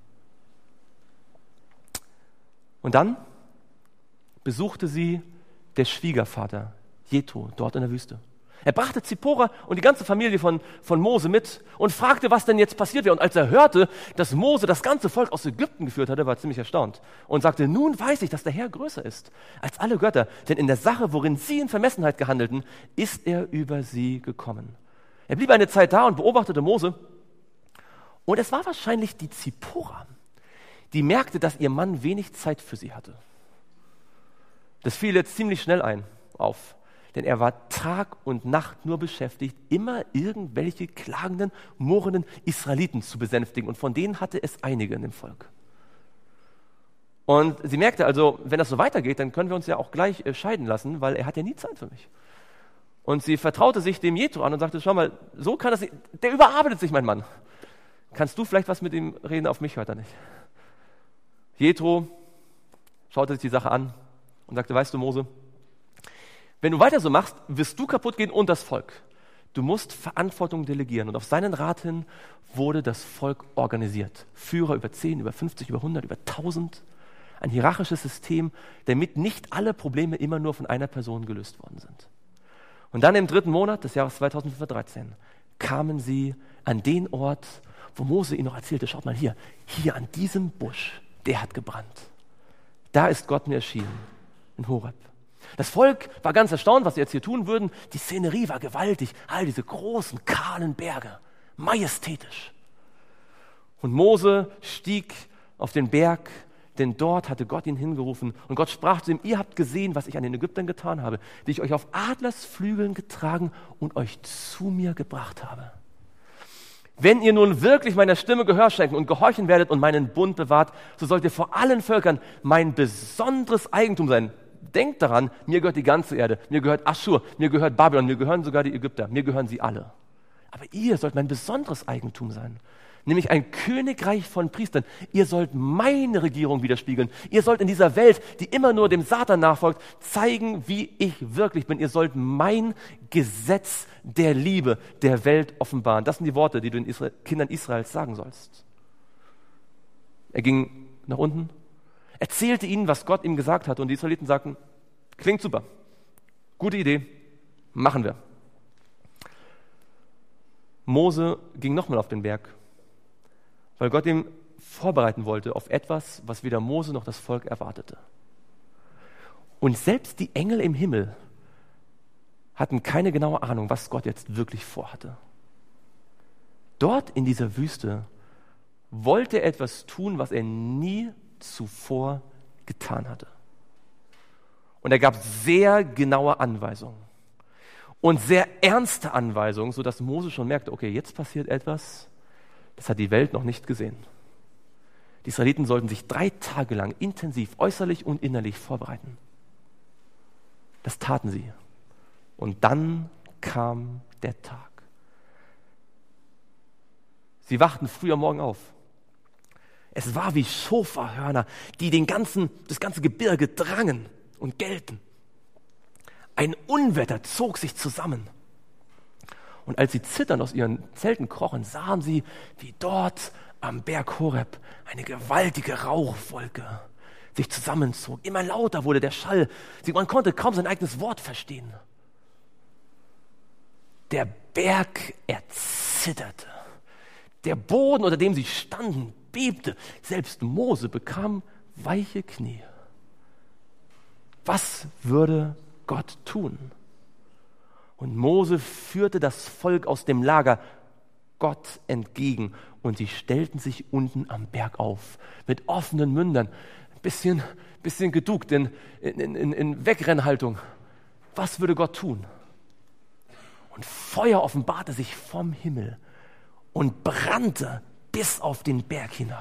Und dann besuchte sie der Schwiegervater Jethro dort in der Wüste. Er brachte Zippora und die ganze Familie von, von Mose mit und fragte, was denn jetzt passiert wäre. Und als er hörte, dass Mose das ganze Volk aus Ägypten geführt hatte, war er ziemlich erstaunt und sagte, nun weiß ich, dass der Herr größer ist als alle Götter, denn in der Sache, worin sie in Vermessenheit gehandelten, ist er über sie gekommen. Er blieb eine Zeit da und beobachtete Mose. Und es war wahrscheinlich die Zippora, die merkte, dass ihr Mann wenig Zeit für sie hatte. Das fiel jetzt ziemlich schnell ein auf. Denn er war Tag und Nacht nur beschäftigt, immer irgendwelche klagenden, murrenden Israeliten zu besänftigen. Und von denen hatte es einige in dem Volk. Und sie merkte also, wenn das so weitergeht, dann können wir uns ja auch gleich scheiden lassen, weil er hat ja nie Zeit für mich. Und sie vertraute sich dem Jethro an und sagte, schau mal, so kann das nicht, der überarbeitet sich, mein Mann. Kannst du vielleicht was mit ihm reden? Auf mich hört er nicht. Jethro schaute sich die Sache an und sagte, weißt du, Mose, wenn du weiter so machst, wirst du kaputt gehen und das Volk. Du musst Verantwortung delegieren. Und auf seinen Rat hin wurde das Volk organisiert. Führer über zehn, über fünfzig, über hundert, über tausend. Ein hierarchisches System, damit nicht alle Probleme immer nur von einer Person gelöst worden sind. Und dann im dritten Monat des Jahres zweitausendfünfhundertdreizehn kamen sie an den Ort, wo Mose ihnen noch erzählte, schaut mal hier, hier an diesem Busch, der hat gebrannt. Da ist Gott mir erschienen, in Horeb. Das Volk war ganz erstaunt, was sie jetzt hier tun würden. Die Szenerie war gewaltig. All diese großen, kahlen Berge. Majestätisch. Und Mose stieg auf den Berg, denn dort hatte Gott ihn hingerufen. Und Gott sprach zu ihm, ihr habt gesehen, was ich an den Ägyptern getan habe, die ich euch auf Adlersflügeln getragen und euch zu mir gebracht habe. Wenn ihr nun wirklich meiner Stimme Gehör schenken und gehorchen werdet und meinen Bund bewahrt, so sollt ihr vor allen Völkern mein besonderes Eigentum sein. Denkt daran, mir gehört die ganze Erde, mir gehört Aschur, mir gehört Babylon, mir gehören sogar die Ägypter, mir gehören sie alle. Aber ihr sollt mein besonderes Eigentum sein, nämlich ein Königreich von Priestern. Ihr sollt meine Regierung widerspiegeln. Ihr sollt in dieser Welt, die immer nur dem Satan nachfolgt, zeigen, wie ich wirklich bin. Ihr sollt mein Gesetz der Liebe der Welt offenbaren. Das sind die Worte, die du den Isra- Kindern Israels sagen sollst. Er ging nach unten, erzählte ihnen, was Gott ihm gesagt hatte, und die Israeliten sagten, klingt super, gute Idee, machen wir. Mose ging nochmal auf den Berg, weil Gott ihm vorbereiten wollte auf etwas, was weder Mose noch das Volk erwartete. Und selbst die Engel im Himmel hatten keine genaue Ahnung, was Gott jetzt wirklich vorhatte. Dort in dieser Wüste wollte er etwas tun, was er nie zuvor getan hatte. Und er gab sehr genaue Anweisungen und sehr ernste Anweisungen, sodass Mose schon merkte, okay, jetzt passiert etwas, das hat die Welt noch nicht gesehen. Die Israeliten sollten sich drei Tage lang intensiv, äußerlich und innerlich vorbereiten. Das taten sie. Und dann kam der Tag. Sie wachten früh am Morgen auf. Es war wie Schofahörner, die den ganzen, das ganze Gebirge drangen und gellten. Ein Unwetter zog sich zusammen. Und als sie zitternd aus ihren Zelten krochen, sahen sie, wie dort am Berg Horeb eine gewaltige Rauchwolke sich zusammenzog. Immer lauter wurde der Schall. Man konnte kaum sein eigenes Wort verstehen. Der Berg erzitterte. Der Boden, unter dem sie standen, bebte. Selbst Mose bekam weiche Knie. Was würde Gott tun? Und Mose führte das Volk aus dem Lager Gott entgegen und sie stellten sich unten am Berg auf, mit offenen Mündern, ein bisschen, bisschen geduckt in, in, in, in Wegrennhaltung. Was würde Gott tun? Und Feuer offenbarte sich vom Himmel und brannte bis auf den Berg hinab.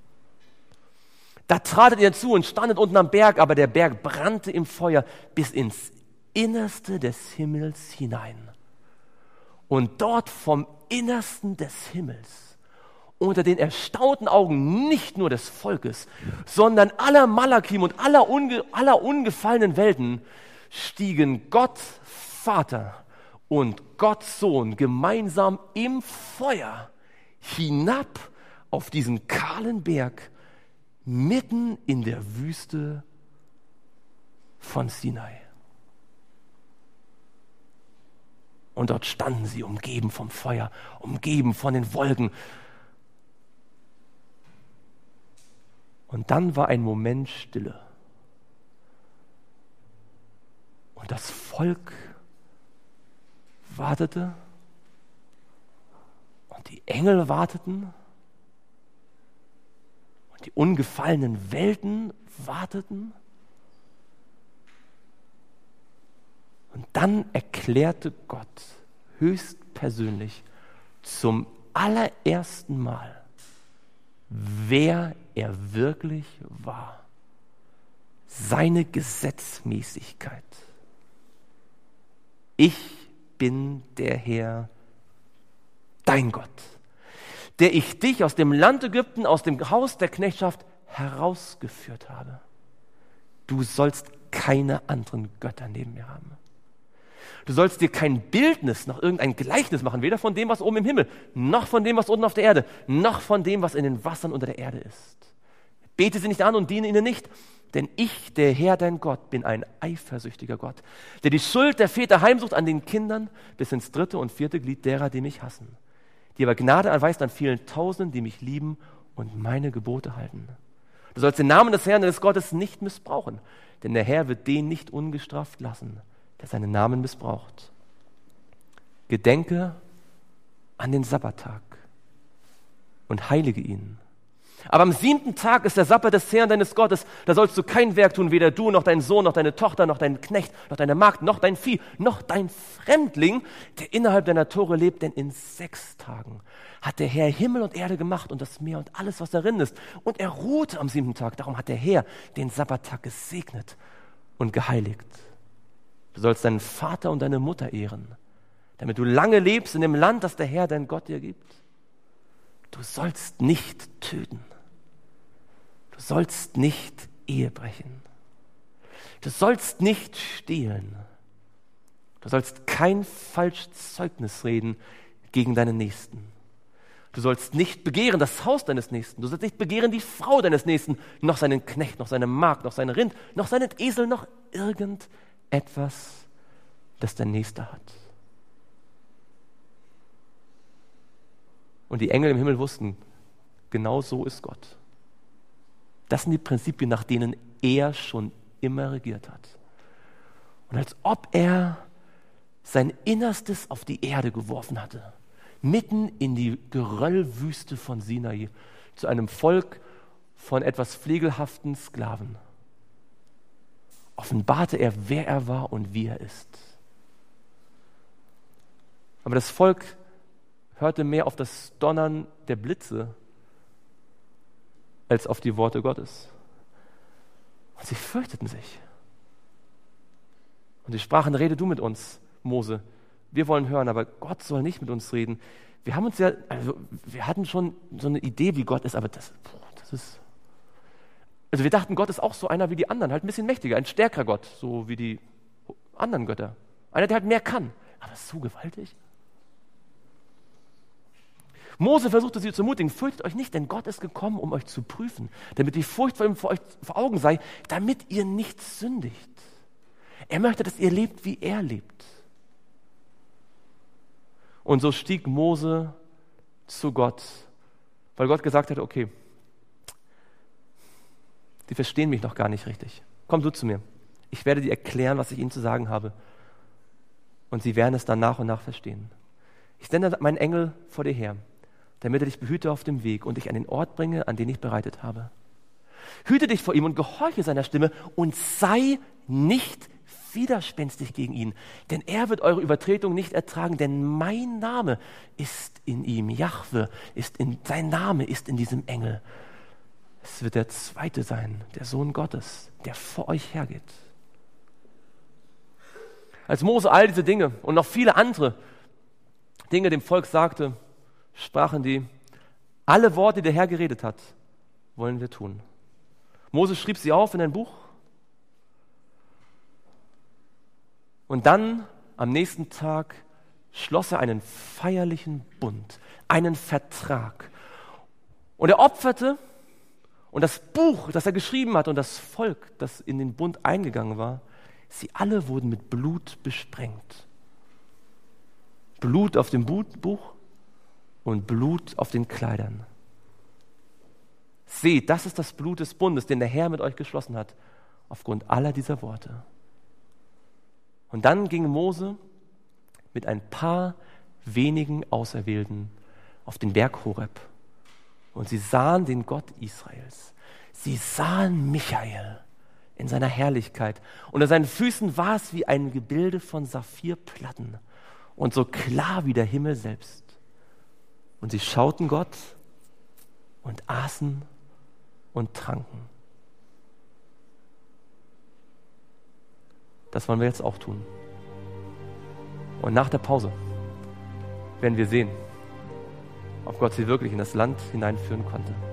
Da tratet ihr zu und standet unten am Berg, aber der Berg brannte im Feuer bis ins Innerste des Himmels hinein. Und dort vom Innersten des Himmels, unter den erstaunten Augen nicht nur des Volkes, sondern aller Malakim und aller, unge, aller ungefallenen Welten, stiegen Gott Vater und Gott Sohn gemeinsam im Feuer hinab auf diesen kahlen Berg mitten in der Wüste von Sinai. Und dort standen sie, umgeben vom Feuer, umgeben von den Wolken. Und dann war ein Moment Stille. Und das Volk wartete und die Engel warteten und die ungefallenen Welten warteten. Und dann erklärte Gott höchstpersönlich zum allerersten Mal, wer er wirklich war. Seine Gesetzmäßigkeit. Ich bin der Herr, dein Gott, der ich dich aus dem Land Ägypten, aus dem Haus der Knechtschaft herausgeführt habe. Du sollst keine anderen Götter neben mir haben. Du sollst dir kein Bildnis, noch irgendein Gleichnis machen, weder von dem, was oben im Himmel, noch von dem, was unten auf der Erde, noch von dem, was in den Wassern unter der Erde ist. Bete sie nicht an und diene ihnen nicht, denn ich, der Herr, dein Gott, bin ein eifersüchtiger Gott, der die Schuld der Väter heimsucht an den Kindern bis ins dritte und vierte Glied derer, die mich hassen, die aber Gnade erweist an vielen Tausenden, die mich lieben und meine Gebote halten. Du sollst den Namen des Herrn, des Gottes, nicht missbrauchen, denn der Herr wird den nicht ungestraft lassen, der seinen Namen missbraucht. Gedenke an den Sabbattag und heilige ihn. Aber am siebten Tag ist der Sabbat des Herrn deines Gottes. Da sollst du kein Werk tun, weder du, noch dein Sohn, noch deine Tochter, noch dein Knecht, noch deine Magd, noch dein Vieh, noch dein Fremdling, der innerhalb deiner Tore lebt. Denn in sechs Tagen hat der Herr Himmel und Erde gemacht und das Meer und alles, was darin ist. Und er ruhte am siebten Tag. Darum hat der Herr den Sabbattag gesegnet und geheiligt. Du sollst deinen Vater und deine Mutter ehren, damit du lange lebst in dem Land, das der Herr, dein Gott, dir gibt. Du sollst nicht töten. Du sollst nicht Ehe brechen. Du sollst nicht stehlen. Du sollst kein falsches Zeugnis reden gegen deinen Nächsten. Du sollst nicht begehren das Haus deines Nächsten. Du sollst nicht begehren die Frau deines Nächsten, noch seinen Knecht, noch seine Magd, noch seinen Rind, noch seinen Esel, noch irgendetwas, das dein Nächster hat. Und die Engel im Himmel wussten, genau so ist Gott. Das sind die Prinzipien, nach denen er schon immer regiert hat. Und als ob er sein Innerstes auf die Erde geworfen hatte, mitten in die Geröllwüste von Sinai, zu einem Volk von etwas pflegelhaften Sklaven, offenbarte er, wer er war und wie er ist. Aber das Volk hörte mehr auf das Donnern der Blitze als auf die Worte Gottes. Und sie fürchteten sich. Und sie sprachen, rede du mit uns, Mose. Wir wollen hören, aber Gott soll nicht mit uns reden. Wir haben uns ja, also wir hatten schon so eine Idee, wie Gott ist, aber das, das ist, also wir dachten, Gott ist auch so einer wie die anderen, halt ein bisschen mächtiger, ein stärkerer Gott, so wie die anderen Götter. Einer, der halt mehr kann, aber so gewaltig. Mose versuchte sie zu ermutigen, fürchtet euch nicht, denn Gott ist gekommen, um euch zu prüfen, damit die Furcht vor ihm vor euch vor Augen sei, damit ihr nicht sündigt. Er möchte, dass ihr lebt, wie er lebt. Und so stieg Mose zu Gott, weil Gott gesagt hat, okay, die verstehen mich noch gar nicht richtig. Komm du zu mir. Ich werde dir erklären, was ich ihnen zu sagen habe. Und sie werden es dann nach und nach verstehen. Ich sende meinen Engel vor dir her, damit er dich behüte auf dem Weg und dich an den Ort bringe, an den ich bereitet habe. Hüte dich vor ihm und gehorche seiner Stimme und sei nicht widerspenstig gegen ihn, denn er wird eure Übertretung nicht ertragen, denn mein Name ist in ihm. Jahwe ist in, sein Name ist in diesem Engel. Es wird der Zweite sein, der Sohn Gottes, der vor euch hergeht. Als Mose all diese Dinge und noch viele andere Dinge dem Volk sagte, sprachen die, alle Worte, die der Herr geredet hat, wollen wir tun. Mose schrieb sie auf in ein Buch und dann am nächsten Tag schloss er einen feierlichen Bund, einen Vertrag. Und er opferte und das Buch, das er geschrieben hat und das Volk, das in den Bund eingegangen war, sie alle wurden mit Blut besprengt. Blut auf dem Buch und Blut auf den Kleidern. Seht, das ist das Blut des Bundes, den der Herr mit euch geschlossen hat, aufgrund aller dieser Worte. Und dann ging Mose mit ein paar wenigen Auserwählten auf den Berg Horeb. Und sie sahen den Gott Israels. Sie sahen Michael in seiner Herrlichkeit. Unter seinen Füßen war es wie ein Gebilde von Saphirplatten und so klar wie der Himmel selbst. Und sie schauten Gott und aßen und tranken. Das wollen wir jetzt auch tun. Und nach der Pause werden wir sehen, ob Gott sie wirklich in das Land hineinführen konnte.